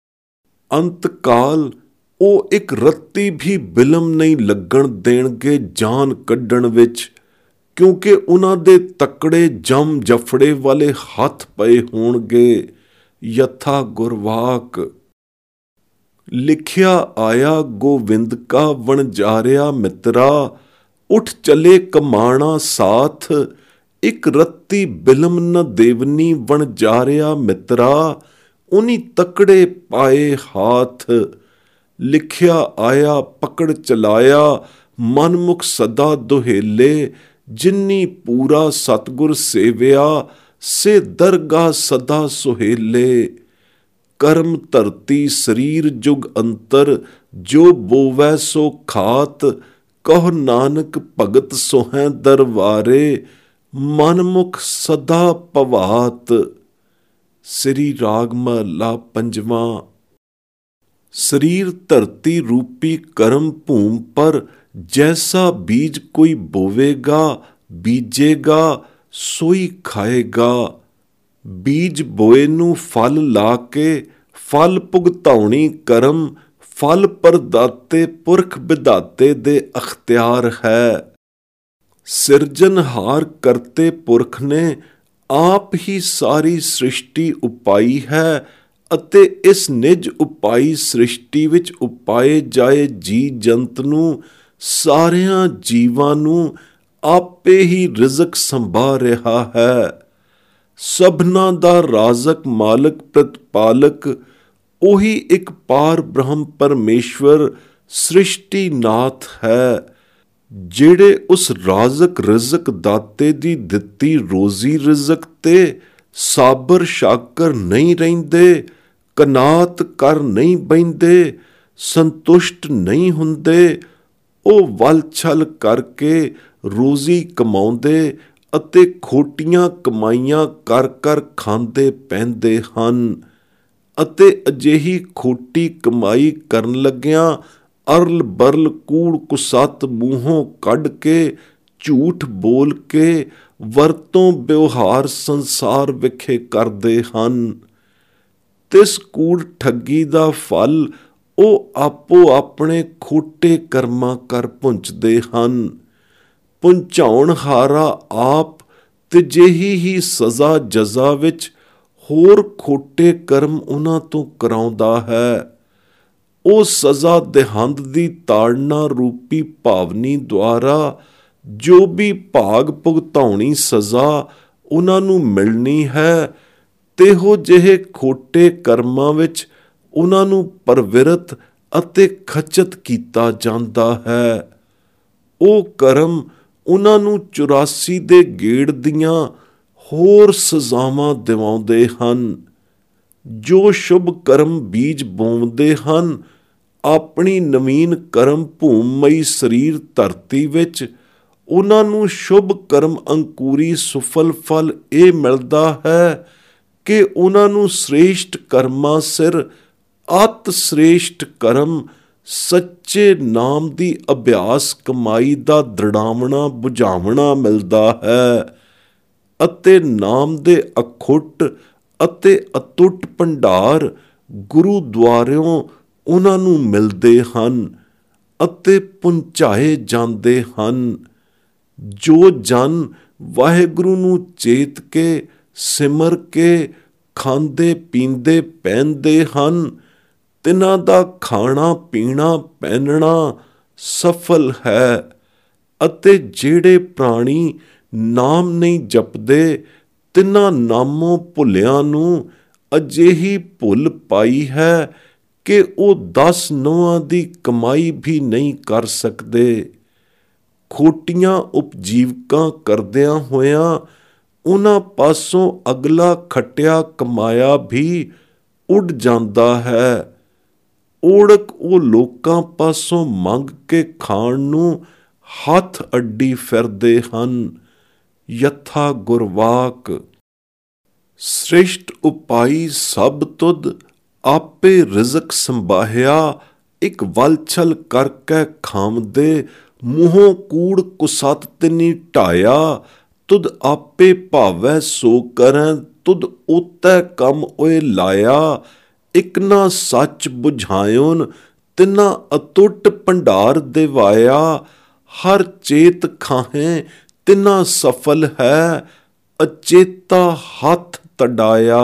ਅੰਤਕਾਲ ਉਹ ਇੱਕ ਰੱਤੀ ਵੀ ਬਿਲਮ ਨਹੀਂ ਲੱਗਣ ਦੇਣਗੇ ਜਾਨ ਕੱਢਣ ਵਿੱਚ, ਕਿਉਂਕਿ ਉਹਨਾਂ ਦੇ ਤਕੜੇ ਜਮ ਜਫੜੇ ਵਾਲੇ ਹੱਥ ਪਏ ਹੋਣਗੇ। ਯਥਾ ਗੁਰਵਾਕ। ਲਿਖਿਆ ਆਇਆ ਗੋਵਿੰਦ ਕਾ ਵਣਜਾਰਿਆ ਮਿੱਤਰਾ, ਉੱਠ ਚਲੇ ਕਮਾਣਾ ਸਾਥ, ਇੱਕ ਰੱਤੀ ਬਿਲਮ ਨ ਦੇਵਨੀ ਵਣਜਾਰਿਆ ਮਿੱਤਰਾ, ਉਨੀ ਤਕੜੇ ਪਾਏ ਹਾਥ। ਲਿਖਿਆ ਆਇਆ ਪਕੜ ਚਲਾਇਆ, ਮਨਮੁਖ ਸਦਾ ਦੁਹੇਲੇ, ਜਿਨੀ ਪੂਰਾ ਸਤਿਗੁਰ ਸੇਵਿਆ, ਸੇ ਦਰਗਾਹ ਸਦਾ ਸੁਹੇਲੇ। ਕਰਮ ਧਰਤੀ ਸਰੀਰ ਜੁਗ ਅੰਤਰ, ਜੋ ਬੋਵੈ ਸੋ ਖਾਤ, ਕਹੁ ਨਾਨਕ ਭਗਤ ਸੋਹੈ ਦਰਬਾਰੇ, ਮਨਮੁਖ ਸਦਾ ਭਵਾਤ। ਸ੍ਰੀ ਰਾਗ ਮਹਲਾ ਪੰਜਵਾਂ। ਸਰੀਰ ਧਰਤੀ ਰੂਪੀ ਕਰਮ ਭੂਮ ਪਰ, ਜੈਸਾ ਬੀਜ ਕੋਈ ਬੋਵੇਗਾ, ਬੀਜੇਗਾ ਸੋਈ ਖਾਏਗਾ। ਬੀਜ ਬੋਏ ਨੂੰ ਫਲ ਲਾ ਕੇ, ਫਲ ਭੁਗਤਾਉਣੀ ਕਰਮ, ਫਲ ਪ੍ਰਦਾਤੇ ਪੁਰਖ ਵਿਧਾਤੇ ਦੇ ਅਖਤਿਆਰ ਹੈ। ਸਿਰਜਣਹਾਰ ਕਰਤੇ ਪੁਰਖ ਨੇ ਆਪ ਹੀ ਸਾਰੀ ਸ੍ਰਿਸ਼ਟੀ ਉਪਾਈ ਹੈ, ਅਤੇ ਇਸ ਨਿਜ ਉਪਾਈ ਸ੍ਰਿਸ਼ਟੀ ਵਿੱਚ ਉਪਾਏ ਜਾਏ ਜੀ ਜੰਤ ਨੂੰ, ਸਾਰਿਆਂ ਜੀਵਾਂ ਨੂੰ ਆਪੇ ਹੀ ਰਿਜ਼ਕ ਸੰਭਾਲ ਰਿਹਾ ਹੈ। ਸਭਨਾਂ ਦਾ ਰਾਜ਼ਕ ਮਾਲਕ ਪ੍ਰਤਪਾਲਕ ਉਹੀ ਇੱਕ ਪਾਰ ਬ੍ਰਹਮ ਪਰਮੇਸ਼ਵਰ ਸ੍ਰਿਸ਼ਟੀ ਨਾਥ ਹੈ, ਜਿਹੜੇ ਉਸ ਰਾਜ਼ਕ ਰਿਜ਼ਕ ਦਾਤੇ ਦੀ ਦਿੱਤੀ ਰੋਜ਼ੀ ਰਿਜ਼ਕ ਤੇ ਸਾਬਰ ਸ਼ਾਕਰ ਨਹੀਂ ਰਹਿੰਦੇ, ਕਨਾਤ ਕਰ ਨਹੀਂ ਬਹਿੰਦੇ, ਸੰਤੁਸ਼ਟ ਨਹੀਂ ਹੁੰਦੇ। ਉਹ ਵਲ ਛਲ ਕਰਕੇ ਰੋਜ਼ੀ ਕਮਾਉਂਦੇ ਅਤੇ ਖੋਟੀਆਂ ਕਮਾਈਆਂ ਕਰ ਕਰ ਖਾਂਦੇ ਪੈਂਦੇ ਹਨ, ਅਤੇ ਅਜਿਹੀ ਖੋਟੀ ਕਮਾਈ ਕਰਨ ਲੱਗਿਆਂ ਅਰਲ ਬਰਲ ਕੂੜ ਕੁਸੱਤ ਮੂੰਹੋਂ ਕੱਢ ਕੇ, ਝੂਠ ਬੋਲ ਕੇ ਵਰਤੋਂ ਵਿਵਹਾਰ ਸੰਸਾਰ ਵਿਖੇ ਕਰਦੇ ਹਨ। ਤਿਸ ਕੂੜ ਠੱਗੀ ਦਾ ਫਲ ਉਹ ਆਪੋ ਆਪਣੇ ਖੋਟੇ ਕਰਮਾਂ ਕਰ ਪੁੰਚਦੇ ਹਨ। ਪੁੰਚਾਉਣ ਹਾਰਾ ਆਪ ਤੇ ਜਿਹੀ ਹੀ ਸਜ਼ਾ ਜਜ਼ਾ ਵਿੱਚ ਹੋਰ ਖੋਟੇ ਕਰਮ ਉਹਨਾਂ ਤੋਂ ਕਰਾਉਂਦਾ ਹੈ। ਉਹ ਸਜ਼ਾ ਦੇਹੰਦ ਦੀ ਤਾੜਨਾ ਰੂਪੀ ਭਾਵਨੀ ਦੁਆਰਾ ਜੋ ਵੀ ਭਾਗ ਭੁਗਤਾਉਣੀ ਸਜ਼ਾ ਉਹਨਾਂ ਨੂੰ ਮਿਲਣੀ ਹੈ, ਤਿਹੋ ਜਿਹੇ ਖੋਟੇ ਕਰਮਾਂ ਵਿੱਚ ਉਹਨਾਂ ਨੂੰ ਪ੍ਰਵਿਰਤ ਅਤੇ ਖਚਤ ਕੀਤਾ ਜਾਂਦਾ ਹੈ। ਉਹ ਕਰਮ ਉਹਨਾਂ ਨੂੰ 84 ਦੇ ਗੇੜ ਦੀਆਂ ਹੋਰ ਸਜ਼ਾਵਾਂ ਦਿਵਾਉਂਦੇ ਹਨ। ਜੋ ਸ਼ੁਭ ਕਰਮ ਬੀਜ ਬੋਵਦੇ ਹਨ, ਆਪਣੀ ਨਵੀਨ ਕਰਮ ਭੂਮਮਈ ਸਰੀਰ ਧਰਤੀ ਵਿੱਚ, ਉਹਨਾਂ ਨੂੰ ਸ਼ੁਭ ਕਰਮ ਅੰਕੁਰੀ ਸੁਫਲ ਫਲ ਇਹ ਮਿਲਦਾ ਹੈ ਕਿ ਉਹਨਾਂ ਨੂੰ ਸ੍ਰੇਸ਼ਟ ਕਰਮਾਂ ਸਿਰ ਅਤ ਸ੍ਰੇਸ਼ਟ ਕਰਮ ਸੱਚੇ ਨਾਮ ਦੀ ਅਭਿਆਸ ਕਮਾਈ ਦਾ ਦ੍ਰਿੜਾਵਣਾ ਬੁਝਾਵਣਾ ਮਿਲਦਾ ਹੈ, ਅਤੇ ਨਾਮ ਦੇ ਅਖੁੱਟ ਅਤੇ ਅਤੁੱਟ ਭੰਡਾਰ ਗੁਰੂ ਦੁਆਰਿਓਂ ਉਹਨਾਂ ਨੂੰ ਮਿਲਦੇ ਹਨ ਅਤੇ ਪਹੁੰਚਾਏ ਜਾਂਦੇ ਹਨ। ਜੋ ਜਨ ਵਾਹਿਗੁਰੂ ਨੂੰ ਚੇਤ ਕੇ ਸਿਮਰ ਕੇ ਖਾਂਦੇ ਪੀਂਦੇ ਪਹਿਨਦੇ ਹਨ, ਤਿਨਾਂ ਦਾ ਖਾਣਾ ਪੀਣਾ ਪਹਿਨਣਾ ਸਫਲ ਹੈ। ਅਤੇ ਜਿਹੜੇ ਪ੍ਰਾਣੀ ਨਾਮ ਨਹੀਂ ਜਪਦੇ, ਤਿਨਾਂ ਨਾਮੋਂ ਭੁੱਲਿਆਂ ਨੂੰ ਅਜਿਹੀ ਭੁੱਲ ਪਾਈ ਹੈ ਕਿ ਉਹ 10 ਨਹੁੰਆਂ ਦੀ ਕਮਾਈ ਵੀ ਨਹੀਂ ਕਰ ਸਕਦੇ। ਖੋਟੀਆਂ ਉਪਜੀਵਕਾਂ ਕਰਦਿਆਂ ਹੋਇਆਂ ਉਹਨਾਂ ਪਾਸੋਂ ਅਗਲਾ ਖੱਟਿਆ ਕਮਾਇਆ ਵੀ ਉੱਡ ਜਾਂਦਾ ਹੈ। ਓੜਕ ਉਹ ਲੋਕਾਂ ਪਾਸੋਂ ਮੰਗ ਕੇ ਖਾਣ ਨੂੰ ਹੱਥ ਅੱਡੀ ਫਿਰਦੇ ਹਨ। ਯਥਾ ਗੁਰਵਾਕ। ਸ੍ਰਿਸ਼ਟ ਉਪਾਈ ਸਭ ਤੁਧ, ਆਪੇ ਰਿਜ਼ਕ ਸੰਭਾਹਿਆ, ਇੱਕ ਵਲਛਲ ਕਰਕੇ ਖਾਮਦੇ, ਮੂੰਹੋਂ ਕੂੜ ਕੁਸਤ ਤਿਨੀ ਢਾਇਆ। ਤੁਧ ਆਪੇ ਭਾਵੈ ਸੋ ਕਰੈ, ਤੁਧ ਉਤੈ ਕੰਮ ਓਏ ਲਾਇਆ। ਇਕ ਨਾ ਸੱਚ ਬੁਝਾਇਓਨ, ਤਿਨਾ ਅਤੁੱਟ ਭੰਡਾਰ ਦਿਵਾਇਆ। ਹਰ ਚੇਤ ਖਾਹੇ ਤਿਨਾ ਸਫਲ ਹੈ, ਅਚੇਤਾ ਹੱਥ ਤਡਾਇਆ।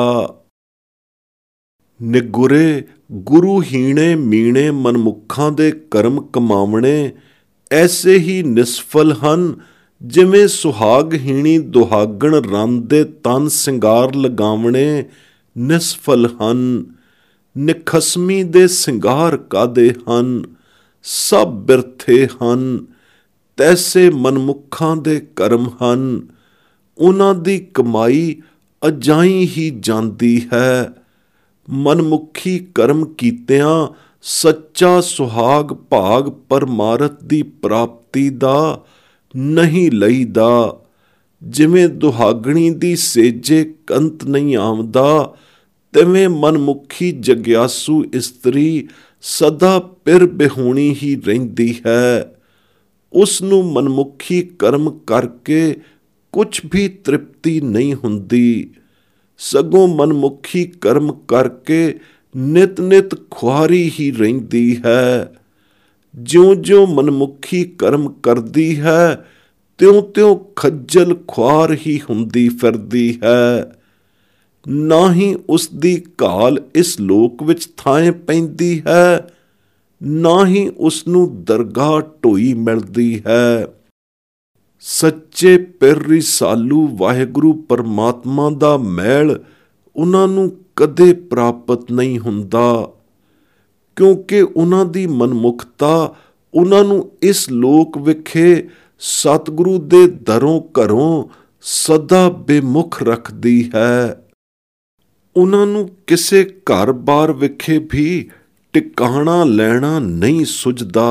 ਨਿਗੁਰੇ ਗੁਰੂ ਹੀਣੇ ਮੀਣੇ ਮਨਮੁੱਖਾਂ ਦੇ ਕਰਮ ਕਮਾਵਣੇ ਐਸੇ ਹੀ ਨਿਸਫਲ ਹਨ, ਜਿਵੇਂ ਸੁਹਾਗਹੀਣੀ ਦੁਹਾਗਣ ਰੰਨ ਦੇ ਤਨ ਸਿੰਗਾਰ ਲਗਾਵਣੇ ਨਿਸਫਲ ਹਨ। ਨਿਖਸਮੀ ਦੇ ਸਿੰਗਾਰ ਕਾਦੇ ਹਨ, ਸਭ ਬਿਰਥੇ ਹਨ। ਤੈਸੇ ਮਨਮੁੱਖਾਂ ਦੇ ਕਰਮ ਹਨ, ਉਹਨਾਂ ਦੀ ਕਮਾਈ ਅਜਾਈਂ ਹੀ ਜਾਂਦੀ ਹੈ। ਮਨਮੁਖੀ ਕਰਮ ਕੀਤਿਆਂ ਸੱਚਾ ਸੁਹਾਗ ਭਾਗ ਪਰਮਾਰਥ ਦੀ ਪ੍ਰਾਪਤੀ ਦਾ ਨਹੀਂ ਲਈਦਾ। ਜਿਵੇਂ ਦੁਹਾਗਣੀ ਦੀ ਸੇਜੇ ਕੰਤ ਨਹੀਂ ਆਵਦਾ, ਤਿਵੇਂ ਮਨਮੁਖੀ ਜਗਿਆਸੂ ਇਸਤਰੀ ਸਦਾ ਪਿਰ ਬਿਹੂਣੀ ਹੀ ਰਹਿੰਦੀ ਹੈ। ਉਸ ਨੂੰ ਮਨਮੁਖੀ ਕਰਮ ਕਰਕੇ ਕੁਛ ਵੀ ਤ੍ਰਿਪਤੀ ਨਹੀਂ ਹੁੰਦੀ, ਸਗੋਂ ਮਨਮੁਖੀ ਕਰਮ ਕਰਕੇ ਨਿਤ ਨਿਤ ਖੁਆਰੀ ਹੀ ਰਹਿੰਦੀ ਹੈ। ਜਿਉਂ-ਜਿਉਂ ਮਨਮੁਖੀ ਕਰਮ ਕਰਦੀ ਹੈ, ਤਿਉਂ-ਤਿਉਂ ਖੱਜਲ ਖੁਆਰ ਹੀ ਹੁੰਦੀ ਫਿਰਦੀ ਹੈ। ਨਾ ਹੀ ਉਸ ਦੀ ਘਾਲ ਇਸ ਲੋਕ ਵਿੱਚ ਥਾਂ ਪੈਂਦੀ ਹੈ, ਨਾ ਹੀ ਉਸ ਨੂੰ ਦਰਗਾਹ ਢੋਈ ਮਿਲਦੀ ਹੈ। ਸੱਚੇ ਪਿਰ ਰਿਸਾਲੂ ਵਾਹਿਗੁਰੂ ਪਰਮਾਤਮਾ ਦਾ ਮੈਲ ਉਹਨਾਂ ਨੂੰ ਕਦੇ ਪ੍ਰਾਪਤ ਨਹੀਂ ਹੁੰਦਾ, ਕਿਉਂਕਿ ਉਹਨਾਂ ਦੀ ਮਨਮੁਖਤਾ ਉਹਨਾਂ ਨੂੰ ਇਸ ਲੋਕ ਵਿਖੇ ਸਤਿਗੁਰੂ ਦੇ ਦਰੋਂ ਘਰੋਂ ਸਦਾ ਬੇਮੁਖ ਰੱਖਦੀ ਹੈ। ਉਹਨਾਂ ਨੂੰ ਕਿਸੇ ਘਰ-ਬਾਰ ਵਿਖੇ ਵੀ ਟਿਕਾਣਾ ਲੈਣਾ ਨਹੀਂ ਸੁਝਦਾ।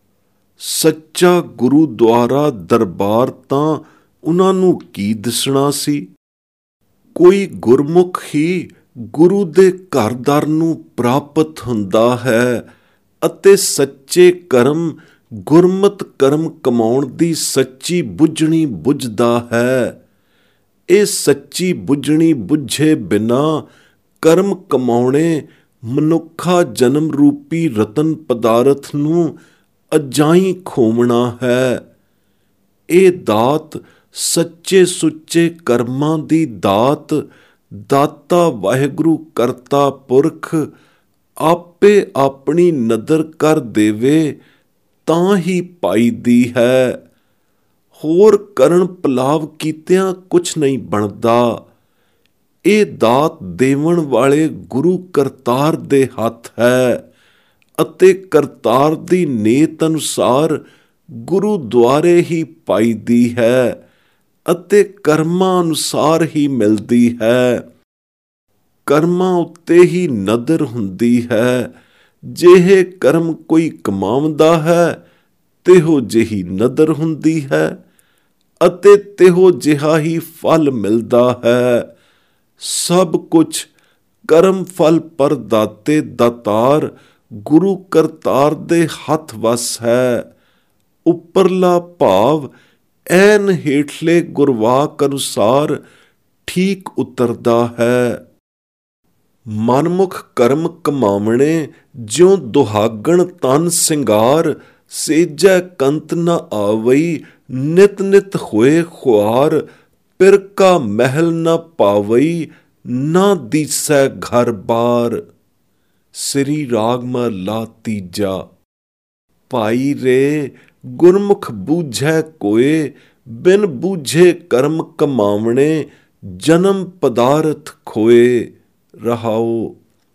ਸੱਚਾ ਗੁਰੂ ਦੁਆਰਾ ਦਰਬਾਰ ਤਾਂ ਉਹਨਾਂ ਨੂੰ ਕੀ ਦਿਸਣਾ ਸੀ। ਕੋਈ ਗੁਰਮੁਖ ਹੀ ਗੁਰੂ ਦੇ ਘਰ-ਦਰ ਨੂੰ ਪ੍ਰਾਪਤ ਹੁੰਦਾ ਹੈ ਅਤੇ ਸੱਚੇ ਕਰਮ ਗੁਰਮਤਿ ਕਰਮ ਕਮਾਉਣ ਦੀ ਸੱਚੀ ਬੁੱਝਣੀ ਬੁੱਝਦਾ ਹੈ। ਇਹ ਸੱਚੀ ਬੁੱਝਣੀ ਬੁੱਝੇ ਬਿਨਾ ਕਰਮ ਕਮਾਉਣੇ ਮਨੁੱਖਾ ਜਨਮ ਰੂਪੀ ਰਤਨ ਪਦਾਰਥ ਨੂੰ ਅਜਾਈਂ ਖੋਵਣਾ ਹੈ। ਇਹ ਦਾਤ ਸੱਚੇ ਸੁੱਚੇ ਕਰਮਾਂ ਦੀ ਦਾਤ ਦਾਤਾ ਵਾਹਿਗੁਰੂ ਕਰਤਾ ਪੁਰਖ ਆਪੇ ਆਪਣੀ ਨਦਰ ਕਰ ਦੇਵੇ ਤਾਂ ਹੀ ਪਾਈਦੀ ਹੈ। ਹੋਰ ਕਰਨ ਪਲਾਵ ਕੀਤਿਆਂ ਕੁਛ ਨਹੀਂ ਬਣਦਾ। ਇਹ ਦਾਤ ਦੇਵਣ ਵਾਲੇ ਗੁਰੂ ਕਰਤਾਰ ਦੇ ਹੱਥ ਹੈ ਅਤੇ ਕਰਤਾਰ ਦੀ ਨੀਤ ਅਨੁਸਾਰ ਗੁਰੂ ਦੁਆਰੇ ਹੀ ਪਾਈਦੀ ਹੈ ਅਤੇ ਕਰਮਾਂ ਅਨੁਸਾਰ ਹੀ ਮਿਲਦੀ ਹੈ। ਕਰਮਾਂ ਉੱਤੇ ਹੀ ਨਦਰ ਹੁੰਦੀ ਹੈ। ਜਿਹੇ ਕਰਮ ਕੋਈ ਕਮਾਉਂਦਾ ਹੈ, ਤਿਹੋ ਜਿਹੀ ਨਦਰ ਹੁੰਦੀ ਹੈ ਅਤੇ ਤਿਹੋ ਜਿਹਾ ਹੀ ਫਲ ਮਿਲਦਾ ਹੈ। ਸਭ ਕੁਛ ਕਰਮ ਫਲ ਪਰਦਾਤੇ ਦਾਤਾਰ ਗੁਰੂ ਕਰਤਾਰ ਦੇ ਹੱਥ ਵੱਸ ਹੈ। ਉੱਪਰਲਾ ਭਾਵ ਐਨ ਹੇਠਲੇ ਗੁਰਵਾਕ ਅਨੁਸਾਰ ਠੀਕ ਉਤਰਦਾ ਹੈ। ਮਨਮੁਖ ਕਰਮ ਕਮਾਵਣੇ ਜਿਉਂ ਦੁਹਾਗਣ ਤਨ ਸਿੰਗਾਰ ਸੇਜੈ ਕੰਤ ਨ ਆਵਈ ਨਿਤ ਨਿਤ ਹੋਏ ਖੁਆਰ ਪਿਰ ਕਾ ਮਹਿਲ ਨ ਪਾਵਈ ਨਾ ਦੀਸੈ ਘਰ ਬਾਰ। ਸ੍ਰੀ ਰਾਗ ਮਹਲਾ ਤੀਜਾ। ਭਾਈ ਰੇ ਗੁਰਮੁਖ ਬੂਝੈ ਕੋਏ ਬਿਨ ਬੂਝੇ ਕਰਮ ਕਮਾਵਣੇ ਜਨਮ ਪਦਾਰਥ ਖੋਏ। ਰਹਾਉ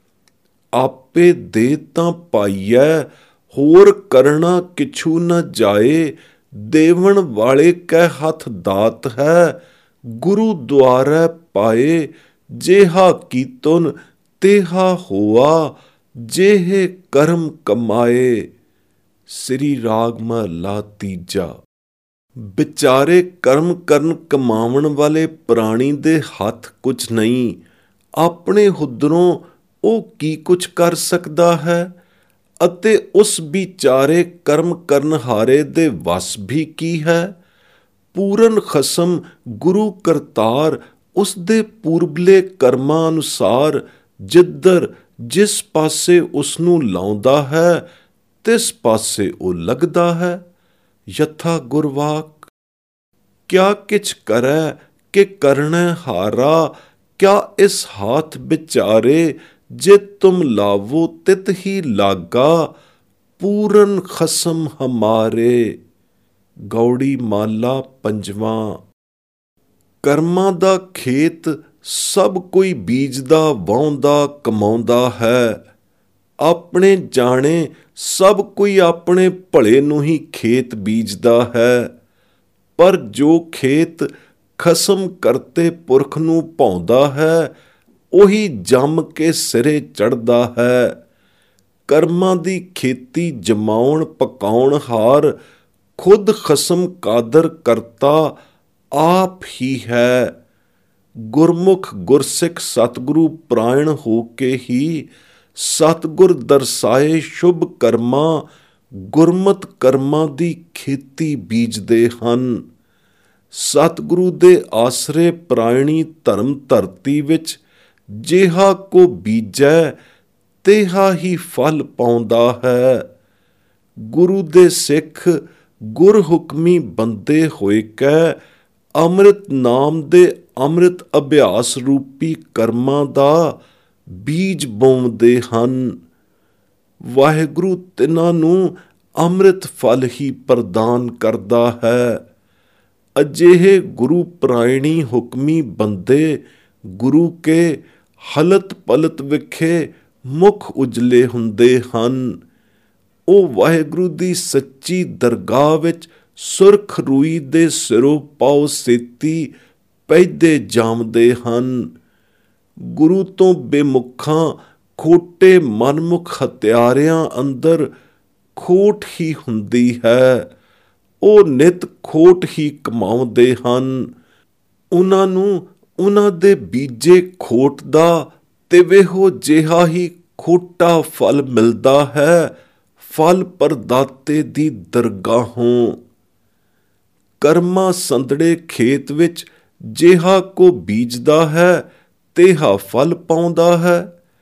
ਆਪੇ ਦੇ ਤਾਂ ਪਾਈਐ ਹੋਰ ਕਰਨਾ ਕਿਛੂ ਨ ਜਾਏ। ਦੇਵਣ ਵਾਲੇ ਕੈ ਹੱਥ ਦਾਤ ਹੈ ਗੁਰੂ ਦੁਆਰੈ ਪਾਏ। ਜੇਹਾ ਕੀਤੁਨ ਤੇਹਾ ਹੋਆ ਜਿਹੇ ਕਰਮ ਕਮਾਏ। ਸ੍ਰੀ ਰਾਗ ਮਹਲਾ ਤੀਜਾ। ਵਿਚਾਰੇ ਕਰਮ ਕਰਨ ਕਮਾਵਣ ਵਾਲੇ ਪ੍ਰਾਣੀ ਦੇ ਹੱਥ ਕੁਛ ਨਹੀਂ। ਆਪਣੇ ਹੁਦਰੋਂ ਉਹ ਕੀ ਕੁਛ ਕਰ ਸਕਦਾ ਹੈ। ਅਤੇ ਉਸ ਵਿਚਾਰੇ ਕਰਮ ਕਰਨਹਾਰੇ ਦੇ ਵਸ ਵੀ ਕੀ ਹੈ। ਪੂਰਨ ਖਸਮ ਗੁਰੂ ਕਰਤਾਰ ਉਸ ਦੇ ਪੂਰਬਲੇ ਕਰਮਾਂ ਅਨੁਸਾਰ ਜਿੱਧਰ ਜਿਸ ਪਾਸੇ ਉਸ ਨੂੰ ਲਾਉਂਦਾ ਹੈ ਤਿਸ ਪਾਸੇ ਉਹ ਲੱਗਦਾ ਹੈ। ਯਥਾ ਗੁਰਵਾਕ ਕਿਆ ਕਿਛ ਕਰੈ ਕਿ ਕਰਣੈ ਹਾਰਾ, ਕਿਆ ਇਸ ਹਾਥ ਵਿਚਾਰੇ ਜੇ ਤੁਮ ਲਾਵੋ ਤਿਤ ਹੀ ਲਾਗਾ, ਪੂਰਨ ਖਸਮ ਹਮਾਰੇ। ਗੌੜੀ ਮਾਲਾ ਪੰਜਵਾਂ। ਕਰਮਾਂ ਦਾ ਖੇਤ ਸਭ ਕੋਈ ਬੀਜਦਾ ਵਾਹੁੰਦਾ ਕਮਾਉਂਦਾ ਹੈ। ਆਪਣੇ ਜਾਣੇ ਸਭ ਕੋਈ ਆਪਣੇ ਭਲੇ ਨੂੰ ਹੀ ਖੇਤ ਬੀਜਦਾ ਹੈ, ਪਰ ਜੋ ਖੇਤ ਖਸਮ ਕਰਤੇ ਪੁਰਖ ਨੂੰ ਭਾਉਂਦਾ ਹੈ ਉਹੀ ਜੰਮ ਕੇ ਸਿਰੇ ਚੜ੍ਹਦਾ ਹੈ। ਕਰਮਾਂ ਦੀ ਖੇਤੀ ਜਮਾਉਣ ਪਕਾਉਣ ਹਾਰ ਖੁਦ ਖਸਮ ਕਾਦਰ ਕਰਤਾ ਆਪ ਹੀ ਹੈ। ਗੁਰਮੁਖ ਗੁਰਸਿੱਖ ਸਤਿਗੁਰੂ ਪ੍ਰਾਇਣ ਹੋ ਕੇ ਹੀ ਸਤਿਗੁਰ ਦਰਸਾਏ ਸ਼ੁਭ ਕਰਮਾਂ ਗੁਰਮਤਿ ਕਰਮਾਂ ਦੀ ਖੇਤੀ ਬੀਜਦੇ ਹਨ। ਸਤਿਗੁਰੂ ਦੇ ਆਸਰੇ ਪ੍ਰਾਇਣੀ ਧਰਮ ਧਰਤੀ ਵਿੱਚ ਜਿਹਾ ਕੋ ਬੀਜੈ ਤਿਹਾ ਹੀ ਫਲ ਪਾਉਂਦਾ ਹੈ। ਗੁਰੂ ਦੇ ਸਿੱਖ ਗੁਰ ਹੁਕਮੀ ਬੰਦੇ ਹੋਏ ਕੈ ਅੰਮ੍ਰਿਤ ਨਾਮ ਦੇ ਅੰਮ੍ਰਿਤ ਅਭਿਆਸ ਰੂਪੀ ਕਰਮਾਂ ਦਾ ਬੀਜ ਬੋਵਦੇ ਹਨ। ਵਾਹਿਗੁਰੂ ਤਿਨਾਂ ਨੂੰ ਅੰਮ੍ਰਿਤ ਫਲ ਹੀ ਪ੍ਰਦਾਨ ਕਰਦਾ ਹੈ। ਅਜਿਹੇ ਗੁਰੂ ਪ੍ਰਾਇਣੀ ਹੁਕਮੀ ਬੰਦੇ ਗੁਰੂ ਕੇ ਹਲਤ ਪਲਤ ਵਿਖੇ ਮੁਖ ਉਜਲੇ ਹੁੰਦੇ ਹਨ। ਉਹ ਵਾਹਿਗੁਰੂ ਦੀ ਸੱਚੀ ਦਰਗਾਹ ਵਿੱਚ ਸੁਰਖ ਰੂਈ ਦੇ ਸਿਰੋਂ ਪਾਉ ਸੇਤੀ ਪੈਦੇ ਜਾਮਦੇ ਹਨ। ਗੁਰੂ ਤੋਂ ਬੇਮੁਖਾਂ ਖੋਟੇ ਮਨਮੁਖ ਹਤਿਆਰਿਆਂ ਅੰਦਰ ਖੋਟ ਹੀ ਹੁੰਦੀ ਹੈ। ਉਹ ਨਿਤ ਖੋਟ ਹੀ ਕਮਾਉਂਦੇ ਹਨ। ਉਹਨਾਂ ਨੂੰ ਉਹਨਾਂ ਦੇ ਬੀਜੇ ਖੋਟ ਦਾ ਤੇ ਵੇਹੋ ਜਿਹਾ ਹੀ ਖੋਟਾ ਫਲ ਮਿਲਦਾ ਹੈ ਫਲ ਪ੍ਰਦਾਤੇ ਦੀ ਦਰਗਾਹੋਂ। ਕਰਮਾਂ ਸੰਦੜੇ ਖੇਤ ਵਿੱਚ ਜਿਹਾ ਕੋ ਬੀਜਦਾ ਹੈ ਤਿਹਾ ਫਲ ਪਾਉਂਦਾ ਹੈ।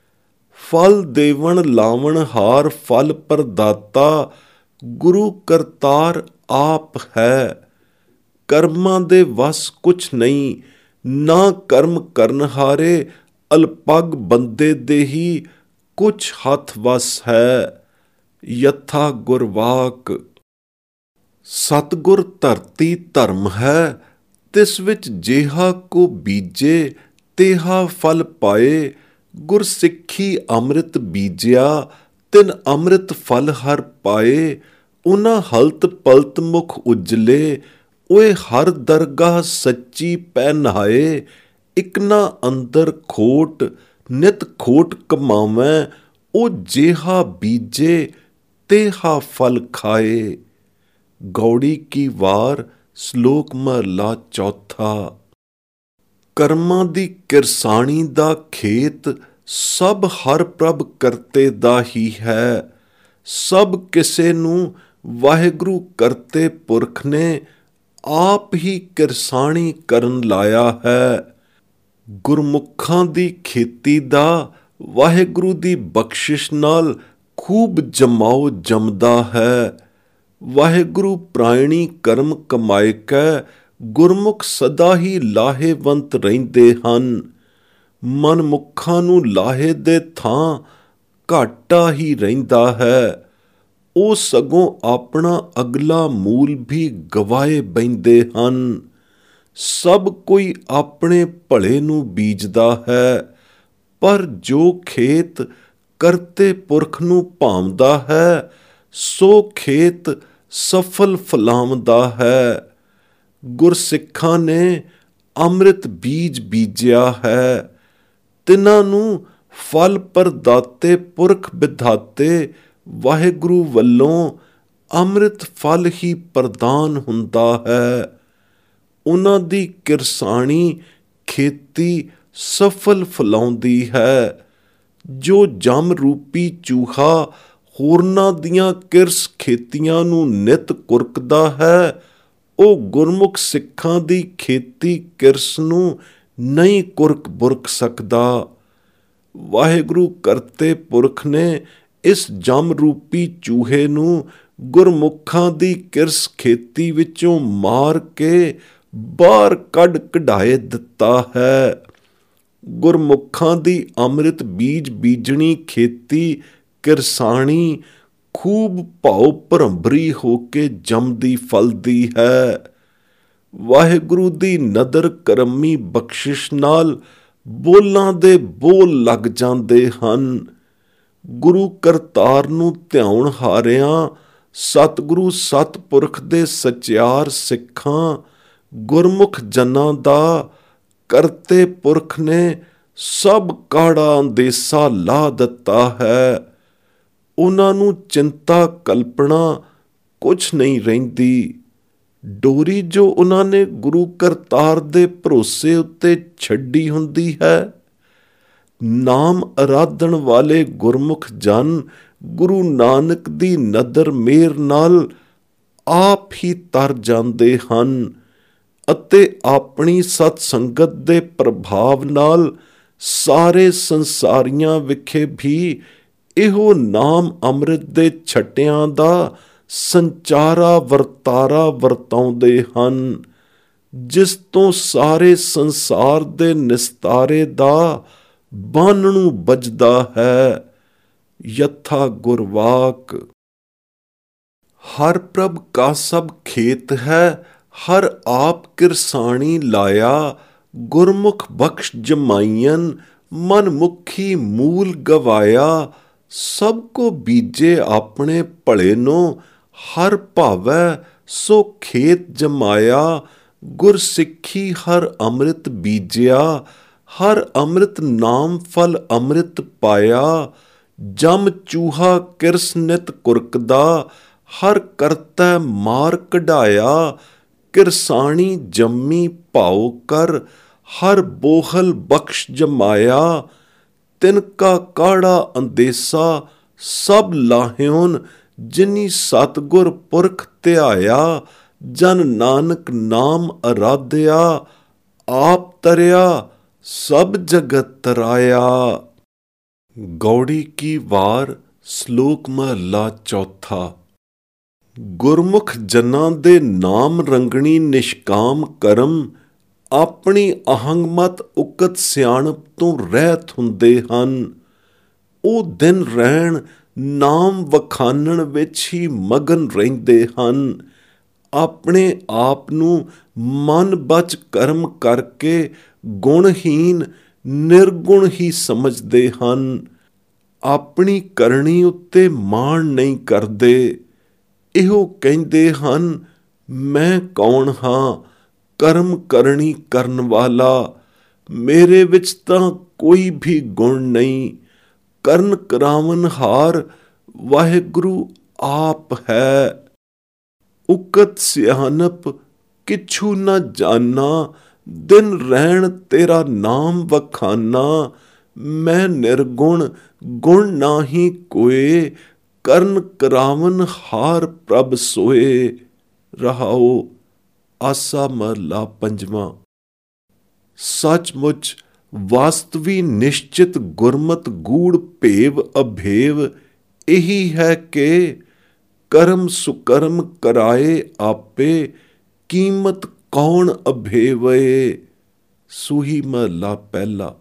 ਫਲ ਦੇਵਣ ਲਾਵਣ ਹਾਰ ਫਲ ਪ੍ਰਦਾਤਾ ਗੁਰੂ ਕਰਤਾਰ ਆਪ ਹੈ। ਕਰਮਾਂ ਦੇ ਵਸ ਕੁਛ ਨਹੀਂ, ਨਾ ਕਰਮ ਕਰਨਹਾਰੇ ਅਲਪਗ ਬੰਦੇ ਦੇ ਹੀ ਕੁਛ ਹੱਥ ਵਸ ਹੈ। ਯਥਾ ਗੁਰਵਾਕ ਸਤਿਗੁਰ ਧਰਤੀ ਧਰਮ ਹੈ, ਤਿਸ ਵਿੱਚ ਜਿਹਾ ਕੋ ਬੀਜੇ ਤਿਹਾ ਫਲ ਪਾਏ। ਗੁਰਸਿੱਖੀ ਅੰਮ੍ਰਿਤ ਬੀਜਿਆ ਤਿਨ ਅੰਮ੍ਰਿਤ ਫਲ ਹਰ ਪਾਏ। ਉਹਨਾਂ ਹਲਤ ਪਲਤ ਮੁਖ ਉਜਲੇ ਓਏ ਹਰ ਦਰਗਾਹ ਸੱਚੀ ਪੈ ਨਹਾਏ। ਇਕ ਨਾ ਅੰਦਰ ਖੋਟ ਨਿਤ ਖੋਟ ਕਮਾਵੈ, ਉਹ ਜਿਹਾ ਬੀਜੇ ਤਿਹਾ ਫਲ ਖਾਏ। ਗੌੜੀ ਕੀ ਵਾਰ ਸ਼ਲੋਕ ਮਹਲਾ ਚੌਥਾ। ਕਰਮਾਂ ਦੀ ਕਿਰਸਾਣੀ ਦਾ ਖੇਤ ਸਭ ਹਰ ਪ੍ਰਭ ਕਰਤੇ ਦਾ ਹੀ ਹੈ। ਸਭ ਕਿਸੇ ਨੂੰ ਵਾਹਿਗੁਰੂ ਕਰਤੇ ਪੁਰਖ ਨੇ ਆਪ ਹੀ ਕਿਰਸਾਣੀ ਕਰਨ ਲਾਇਆ ਹੈ। ਗੁਰਮੁਖਾਂ ਦੀ ਖੇਤੀ ਦਾ ਵਾਹਿਗੁਰੂ ਦੀ ਬਖਸ਼ਿਸ਼ ਨਾਲ ਖੂਬ ਜਮਾਓ ਜਮਦਾ ਹੈ। ਵਾਹਿਗੁਰੂ ਪ੍ਰਾਇਣੀ ਕਰਮ ਕਮਾਏ ਕੈ ਗੁਰਮੁਖ ਸਦਾ ਹੀ ਲਾਹੇਵੰਤ ਰਹਿੰਦੇ ਹਨ। ਮਨਮੁੱਖਾਂ ਨੂੰ ਲਾਹੇ ਦੇ ਥਾਂ ਘਾਟਾ ਹੀ ਰਹਿੰਦਾ ਹੈ। ਉਹ ਸਗੋਂ ਆਪਣਾ ਅਗਲਾ ਮੂਲ ਵੀ ਗਵਾਏ ਬੈਂਦੇ ਹਨ। ਸਭ ਕੋਈ ਆਪਣੇ ਭਲੇ ਨੂੰ ਬੀਜਦਾ ਹੈ, ਪਰ ਜੋ ਖੇਤ ਕਰਤੇ ਪੁਰਖ ਨੂੰ ਭਾਉਂਦਾ ਹੈ ਸੋ ਖੇਤ ਸਫਲ ਫਲਾਉਂਦਾ ਹੈ। ਗੁਰਸਿੱਖਾਂ ਨੇ ਅੰਮ੍ਰਿਤ ਬੀਜ ਬੀਜਿਆ ਹੈ। ਤਿਨਾਂ ਨੂੰ ਫਲ ਪ੍ਰਦਾਤੇ ਪੁਰਖ ਵਿਧਾਤੇ ਵਾਹਿਗੁਰੂ ਵੱਲੋਂ ਅੰਮ੍ਰਿਤ ਫਲ ਹੀ ਪ੍ਰਦਾਨ ਹੁੰਦਾ ਹੈ। ਉਹਨਾਂ ਦੀ ਕਿਰਸਾਣੀ ਖੇਤੀ ਸਫਲ ਫਲਾਉਂਦੀ ਹੈ। ਜੋ ਜਮ ਰੂਪੀ ਚੂਹਾ ਹੋਰਨਾਂ ਦੀਆਂ ਕਿਰਸ ਖੇਤੀਆਂ ਨੂੰ ਨਿਤ ਕੁਰਕਦਾ ਹੈ, ਉਹ ਗੁਰਮੁਖ ਸਿੱਖਾਂ ਦੀ ਖੇਤੀ ਕਿਰਸ ਨੂੰ ਨਹੀਂ ਕੁਰਕ ਬੁਰਕ ਸਕਦਾ। ਵਾਹਿਗੁਰੂ ਕਰਤੇ ਪੁਰਖ ਨੇ ਇਸ ਜਮ ਰੂਪੀ ਚੂਹੇ ਨੂੰ ਗੁਰਮੁਖਾਂ ਦੀ ਕਿਰਸ ਖੇਤੀ ਵਿੱਚੋਂ ਮਾਰ ਕੇ ਬਾਹਰ ਕੱਢ ਕਢਾਏ ਦਿੱਤਾ ਹੈ। ਗੁਰਮੁਖਾਂ ਦੀ ਅੰਮ੍ਰਿਤ ਬੀਜ ਬੀਜਣੀ ਖੇਤੀ ਕਿਰਸਾਣੀ ਖੂਬ ਭਾਉ ਭਰੰਬਰੀ ਹੋ ਕੇ ਜੰਮਦੀ ਫਲਦੀ ਹੈ। ਵਾਹਿਗੁਰੂ ਦੀ ਨਦਰ ਕਰਮੀ ਬਖਸ਼ਿਸ਼ ਨਾਲ ਬੋਲਾਂ ਦੇ ਬੋਲ ਲੱਗ ਜਾਂਦੇ ਹਨ। ਗੁਰੂ ਕਰਤਾਰ ਨੂੰ ਧਿਆਉਣ ਹਾਰਿਆਂ ਸਤਿਗੁਰੂ ਸਤਿਪੁਰਖ ਦੇ ਸਚਿਆਰ ਸਿੱਖਾਂ ਗੁਰਮੁਖ ਜਨਾਂ ਦਾ ਕਰਤੇ ਪੁਰਖ ਨੇ ਸਭ ਕਾੜਾ ਅੰਦੇਸਾ ਲਾ ਦਿੱਤਾ ਹੈ। ਉਹਨਾਂ ਨੂੰ ਚਿੰਤਾ ਕਲਪਨਾ ਕੁਛ ਨਹੀਂ ਰਹਿੰਦੀ। ਡੋਰੀ ਜੋ ਉਹਨਾਂ ਨੇ ਗੁਰੂ ਕਰਤਾਰ ਦੇ ਭਰੋਸੇ ਉੱਤੇ ਛੱਡੀ ਹੁੰਦੀ ਹੈ, ਨਾਮ ਅਰਾਧਨ ਵਾਲੇ ਗੁਰਮੁਖ ਜਨ ਗੁਰੂ ਨਾਨਕ ਦੀ ਨਦਰ ਮਿਹਰ ਨਾਲ ਆਪ ਹੀ ਤਰ ਜਾਂਦੇ ਹਨ ਅਤੇ ਆਪਣੀ ਸਤ ਸੰਗਤ ਦੇ ਪ੍ਰਭਾਵ ਨਾਲ ਸਾਰੇ ਸੰਸਾਰੀਆਂ ਵਿਖੇ ਵੀ ਇਹੋ ਨਾਮ ਅੰਮ੍ਰਿਤ ਦੇ ਛੱਟਿਆਂ ਦਾ ਸੰਚਾਰਾ ਵਰਤਾਰਾ ਵਰਤਾਉਂਦੇ ਹਨ, ਜਿਸ ਤੋਂ ਸਾਰੇ ਸੰਸਾਰ ਦੇ ਨਿਸਤਾਰੇ ਦਾ ਬਾਨਣੂ ਵੱਜਦਾ ਹੈ। ਯਥਾ ਗੁਰਵਾਕ। ਹਰ ਪ੍ਰਭ ਕਾ ਸਭ ਖੇਤ ਹੈ, ਹਰ ਆਪ ਕਿਰਸਾਣੀ ਲਾਇਆ, ਗੁਰਮੁਖ ਬਖਸ਼ ਜਮਾਈਨ ਮਨ ਮੁਖੀ ਮੂਲ ਗਵਾਇਆ। ਸਭ ਕੋ ਬੀਜੇ ਆਪਣੇ ਭਲੇ ਨੂੰ, ਹਰ ਭਾਵੈ ਸੋ ਖੇਤ ਜਮਾਇਆ। ਗੁਰ ਸਿੱਖੀ ਹਰ ਅੰਮ੍ਰਿਤ ਬੀਜਿਆ, ਹਰ ਅੰਮ੍ਰਿਤ ਨਾਮ ਫਲ ਅੰਮ੍ਰਿਤ ਪਾਇਆ। ਜਮ ਚੂਹਾ ਕਿਰਸ ਨਿਤ ਕੁਰਕਦਾ, ਹਰ ਕਰਤੈ ਮਾਰ ਕਢਾਇਆ। ਕਿਰਸਾਣੀ ਜੰਮੀ ਭਾਉ ਕਰ, ਹਰ ਬੋਹਲ ਬਖਸ਼ ਜਮਾਇਆ। ਤਿਨਕਾ ਕਾੜਾ ਅੰਦੇਸਾ ਸਭ ਲਾਹਿਓਨ, ਜਿਨੀ ਸਤਿਗੁਰ ਪੁਰਖ ਧਿਆਇਆ। ਜਨ ਨਾਨਕ ਨਾਮ ਅਰਾਧਿਆ, ਆਪ ਤਰਿਆ ਸਭ ਜਗਤ ਤਰਾਇਆ। ਗੌੜੀ ਕੀ ਵਾਰ। ਸ਼ਲੋਕ ਮਹੱਲਾ ਚੌਥਾ। ਗੁਰਮੁਖ ਜਨਾਂ ਦੇ ਨਾਮ ਰੰਗਣੀ ਨਿਸ਼ਕਾਮ ਕਰਮ ਆਪਣੀ ਅਹੰਗਮਤ ਉਕਤ ਸਿਆਣਪ ਤੋਂ ਰਹਿਤ ਹੁੰਦੇ ਹਨ। ਉਹ ਦਿਨ ਰਹਿਣ ਨਾਮ ਵਖਾਨਣ ਵਿੱਚ ਹੀ ਮਗਨ ਰਹਿੰਦੇ ਹਨ। ਆਪਣੇ ਆਪ ਨੂੰ ਮਨ ਬਚ ਕਰਮ ਕਰਕੇ ਗੁਣਹੀਨ ਨਿਰਗੁਣ ਹੀ ਸਮਝਦੇ ਹਨ। ਆਪਣੀ ਕਰਨੀ ਉੱਤੇ ਮਾਣ ਨਹੀਂ ਕਰਦੇ। ਇਹੋ ਕਹਿੰਦੇ ਹਨ, ਮੈਂ ਕੌਣ ਹਾਂ, ਕਰਮ ਕਰਨੀ ਕਰਨ ਵਾਲਾ। ਮੇਰੇ ਵਿੱਚ ਤਾਂ ਕੋਈ ਵੀ ਗੁਣ ਨਹੀਂ। ਕਰਨ ਕਰਾਵਨ ਹਾਰ ਵਾਹਿਗੁਰੂ ਆਪ ਹੈ। ਉਕਤ ਸਿਆਣਪ ਕਿਛੂ ਨਾ ਜਾਨਾ, ਦਿਨ ਰਹਿਣ ਤੇਰਾ ਨਾਮ ਵਖਾਨਾ। ਮੈਂ ਨਿਰਗੁਣ ਗੁਣ ਨਾਹੀ ਕੋਏ, ਕਰਨ ਕਰਾਵਨ ਹਾਰ ਪ੍ਰਭ ਸੋਏ। ਰਹਾਓ। ਆਸਾ ਮਹੱਲਾ ਪੰਜਵਾਂ। ਸੱਚਮੁੱਚ ਵਾਸਤਵੀ ਨਿਸ਼ਚਿਤ ਗੁਰਮਤਿ ਗੂੜ ਭੇਵ ਅਭੇਵ ਇਹੀ ਹੈ ਕਿ ਕਰਮ ਸੁਕਰਮ ਕਰਾਏ ਆਪੇ, ਕੀਮਤ ਕੌਣ ਅਭੇਵਏ। ਸੂਹੀ ਮਹੱਲਾ ਪਹਿਲਾ।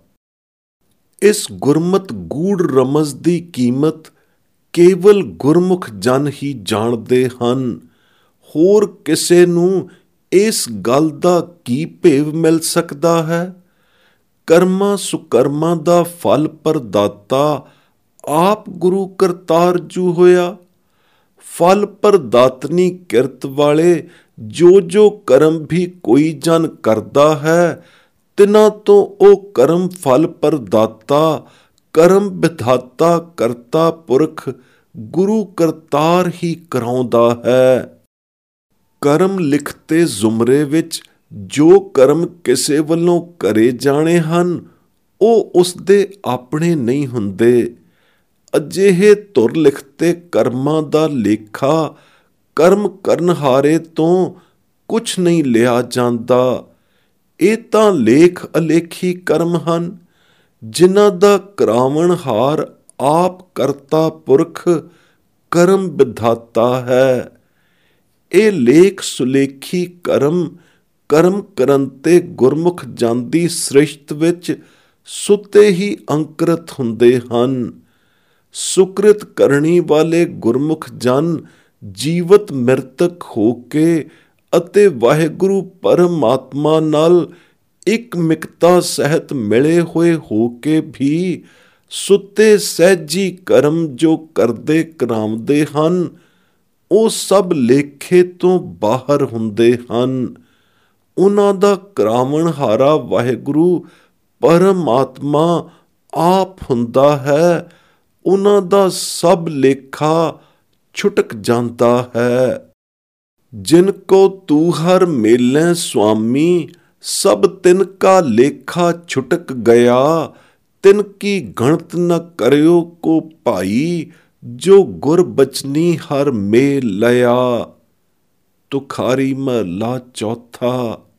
ਇਸ ਗੁਰਮਤਿ ਗੂੜ ਰਮਜ਼ ਦੀ ਕੀਮਤ ਕੇਵਲ ਗੁਰਮੁਖ ਜਨ ਹੀ ਜਾਣਦੇ ਹਨ। ਹੋਰ ਕਿਸੇ ਨੂੰ ਇਸ ਗੱਲ ਦਾ ਕੀ ਭੇਵ ਮਿਲ ਸਕਦਾ ਹੈ। ਕਰਮਾਂ ਸੁਕਰਮਾਂ ਦਾ ਫਲ ਪ੍ਰਦਾਤਾ ਆਪ ਗੁਰੂ ਕਰਤਾਰ ਜੂ ਹੋਇਆ। ਫਲ ਪ੍ਰਦਾਤਨੀ ਕਿਰਤ ਵਾਲੇ ਜੋ ਜੋ ਕਰਮ ਵੀ ਕੋਈ ਜਨ ਕਰਦਾ ਹੈ, ਤਿਨਾਂ ਤੋਂ ਉਹ ਕਰਮ ਫਲ ਪ੍ਰਦਾਤਾ ਕਰਮ ਵਿਧਾਤਾ ਕਰਤਾ ਪੁਰਖ ਗੁਰੂ ਕਰਤਾਰ ਹੀ ਕਰਾਉਂਦਾ ਹੈ। ਕਰਮ ਲਿਖਤੇ ਜ਼ੁਮਰੇ ਵਿੱਚ ਜੋ ਕਰਮ ਕਿਸੇ ਵੱਲੋਂ ਕਰੇ ਜਾਣੇ ਹਨ, ਉਹ ਉਸਦੇ ਆਪਣੇ ਨਹੀਂ ਹੁੰਦੇ। ਅਜਿਹੇ ਧੁਰ ਲਿਖਤੇ ਕਰਮਾਂ ਦਾ ਲੇਖਾ ਕਰਮ ਕਰਨ ਹਾਰੇ ਤੋਂ ਕੁਛ ਨਹੀਂ ਲਿਆ ਜਾਂਦਾ। ਇਹ ਤਾਂ ਲੇਖ ਅਲੇਖੀ ਕਰਮ ਹਨ, ਜਿਨ੍ਹਾਂ ਦਾ ਕਰਾਵਣ ਹਾਰ ਆਪ ਕਰਤਾ ਪੁਰਖ ਕਰਮ ਵਿਧਾਤਾ ਹੈ। ਇਹ ਲੇਖ ਸੁਲੇਖੀ ਕਰਮ ਕਰਮ ਕਰਨ ਤੇ ਗੁਰਮੁਖ ਜਾਂਦੀ ਸ੍ਰਿਸ਼ਟ ਵਿੱਚ ਸੁੱਤੇ ਹੀ ਅੰਕੁਰਿਤ ਹੁੰਦੇ ਹਨ। ਸੁਕ੍ਰਿਤ ਕਰਨੀ ਵਾਲੇ ਗੁਰਮੁਖ ਜਨ ਜੀਵਤ ਮ੍ਰਿਤਕ ਹੋ ਕੇ ਅਤੇ ਵਾਹਿਗੁਰੂ ਪਰਮਾਤਮਾ ਨਾਲ ਇੱਕ ਮਿਕਤਾ ਸਹਿਤ ਮਿਲੇ ਹੋਏ ਹੋ ਕੇ ਵੀ ਸੁੱਤੇ ਸਹਿਜੀ ਕਰਮ ਜੋ ਕਰਦੇ ਕਰਾਉਂਦੇ ਹਨ, ਉਹ ਸਭ ਲੇਖੇ ਤੋਂ ਬਾਹਰ ਹੁੰਦੇ ਹਨ। ਉਹਨਾਂ ਦਾ ਕਰਾਵਣ ਹਾਰਾ ਵਾਹਿਗੁਰੂ ਪਰਮਾਤਮਾ ਆਪ ਹੁੰਦਾ ਹੈ। ਉਹਨਾਂ ਦਾ ਸਭ ਲੇਖਾ ਛੁਟਕ ਜਾਂਦਾ ਹੈ। ਜਿਨ ਕੋ ਤੂ ਹਰ ਮੇਲੈ ਸੁਆਮੀ, ਸਭ ਤਿਨ ਕਾ ਲੇਖਾ ਛੁਟਕ ਗਿਆ। ਤਿਨ ਕੀ ਗਣਤ ਨ ਕਰਿਓ ਕੋ ਭਾਈ, ਜੋ ਗੁਰ ਬਚਨੀ ਹਰ ਮੇਲ ਲਿਆ। ਤੁਖਾਰੀ ਮਹਲਾ ਚੌਥਾ।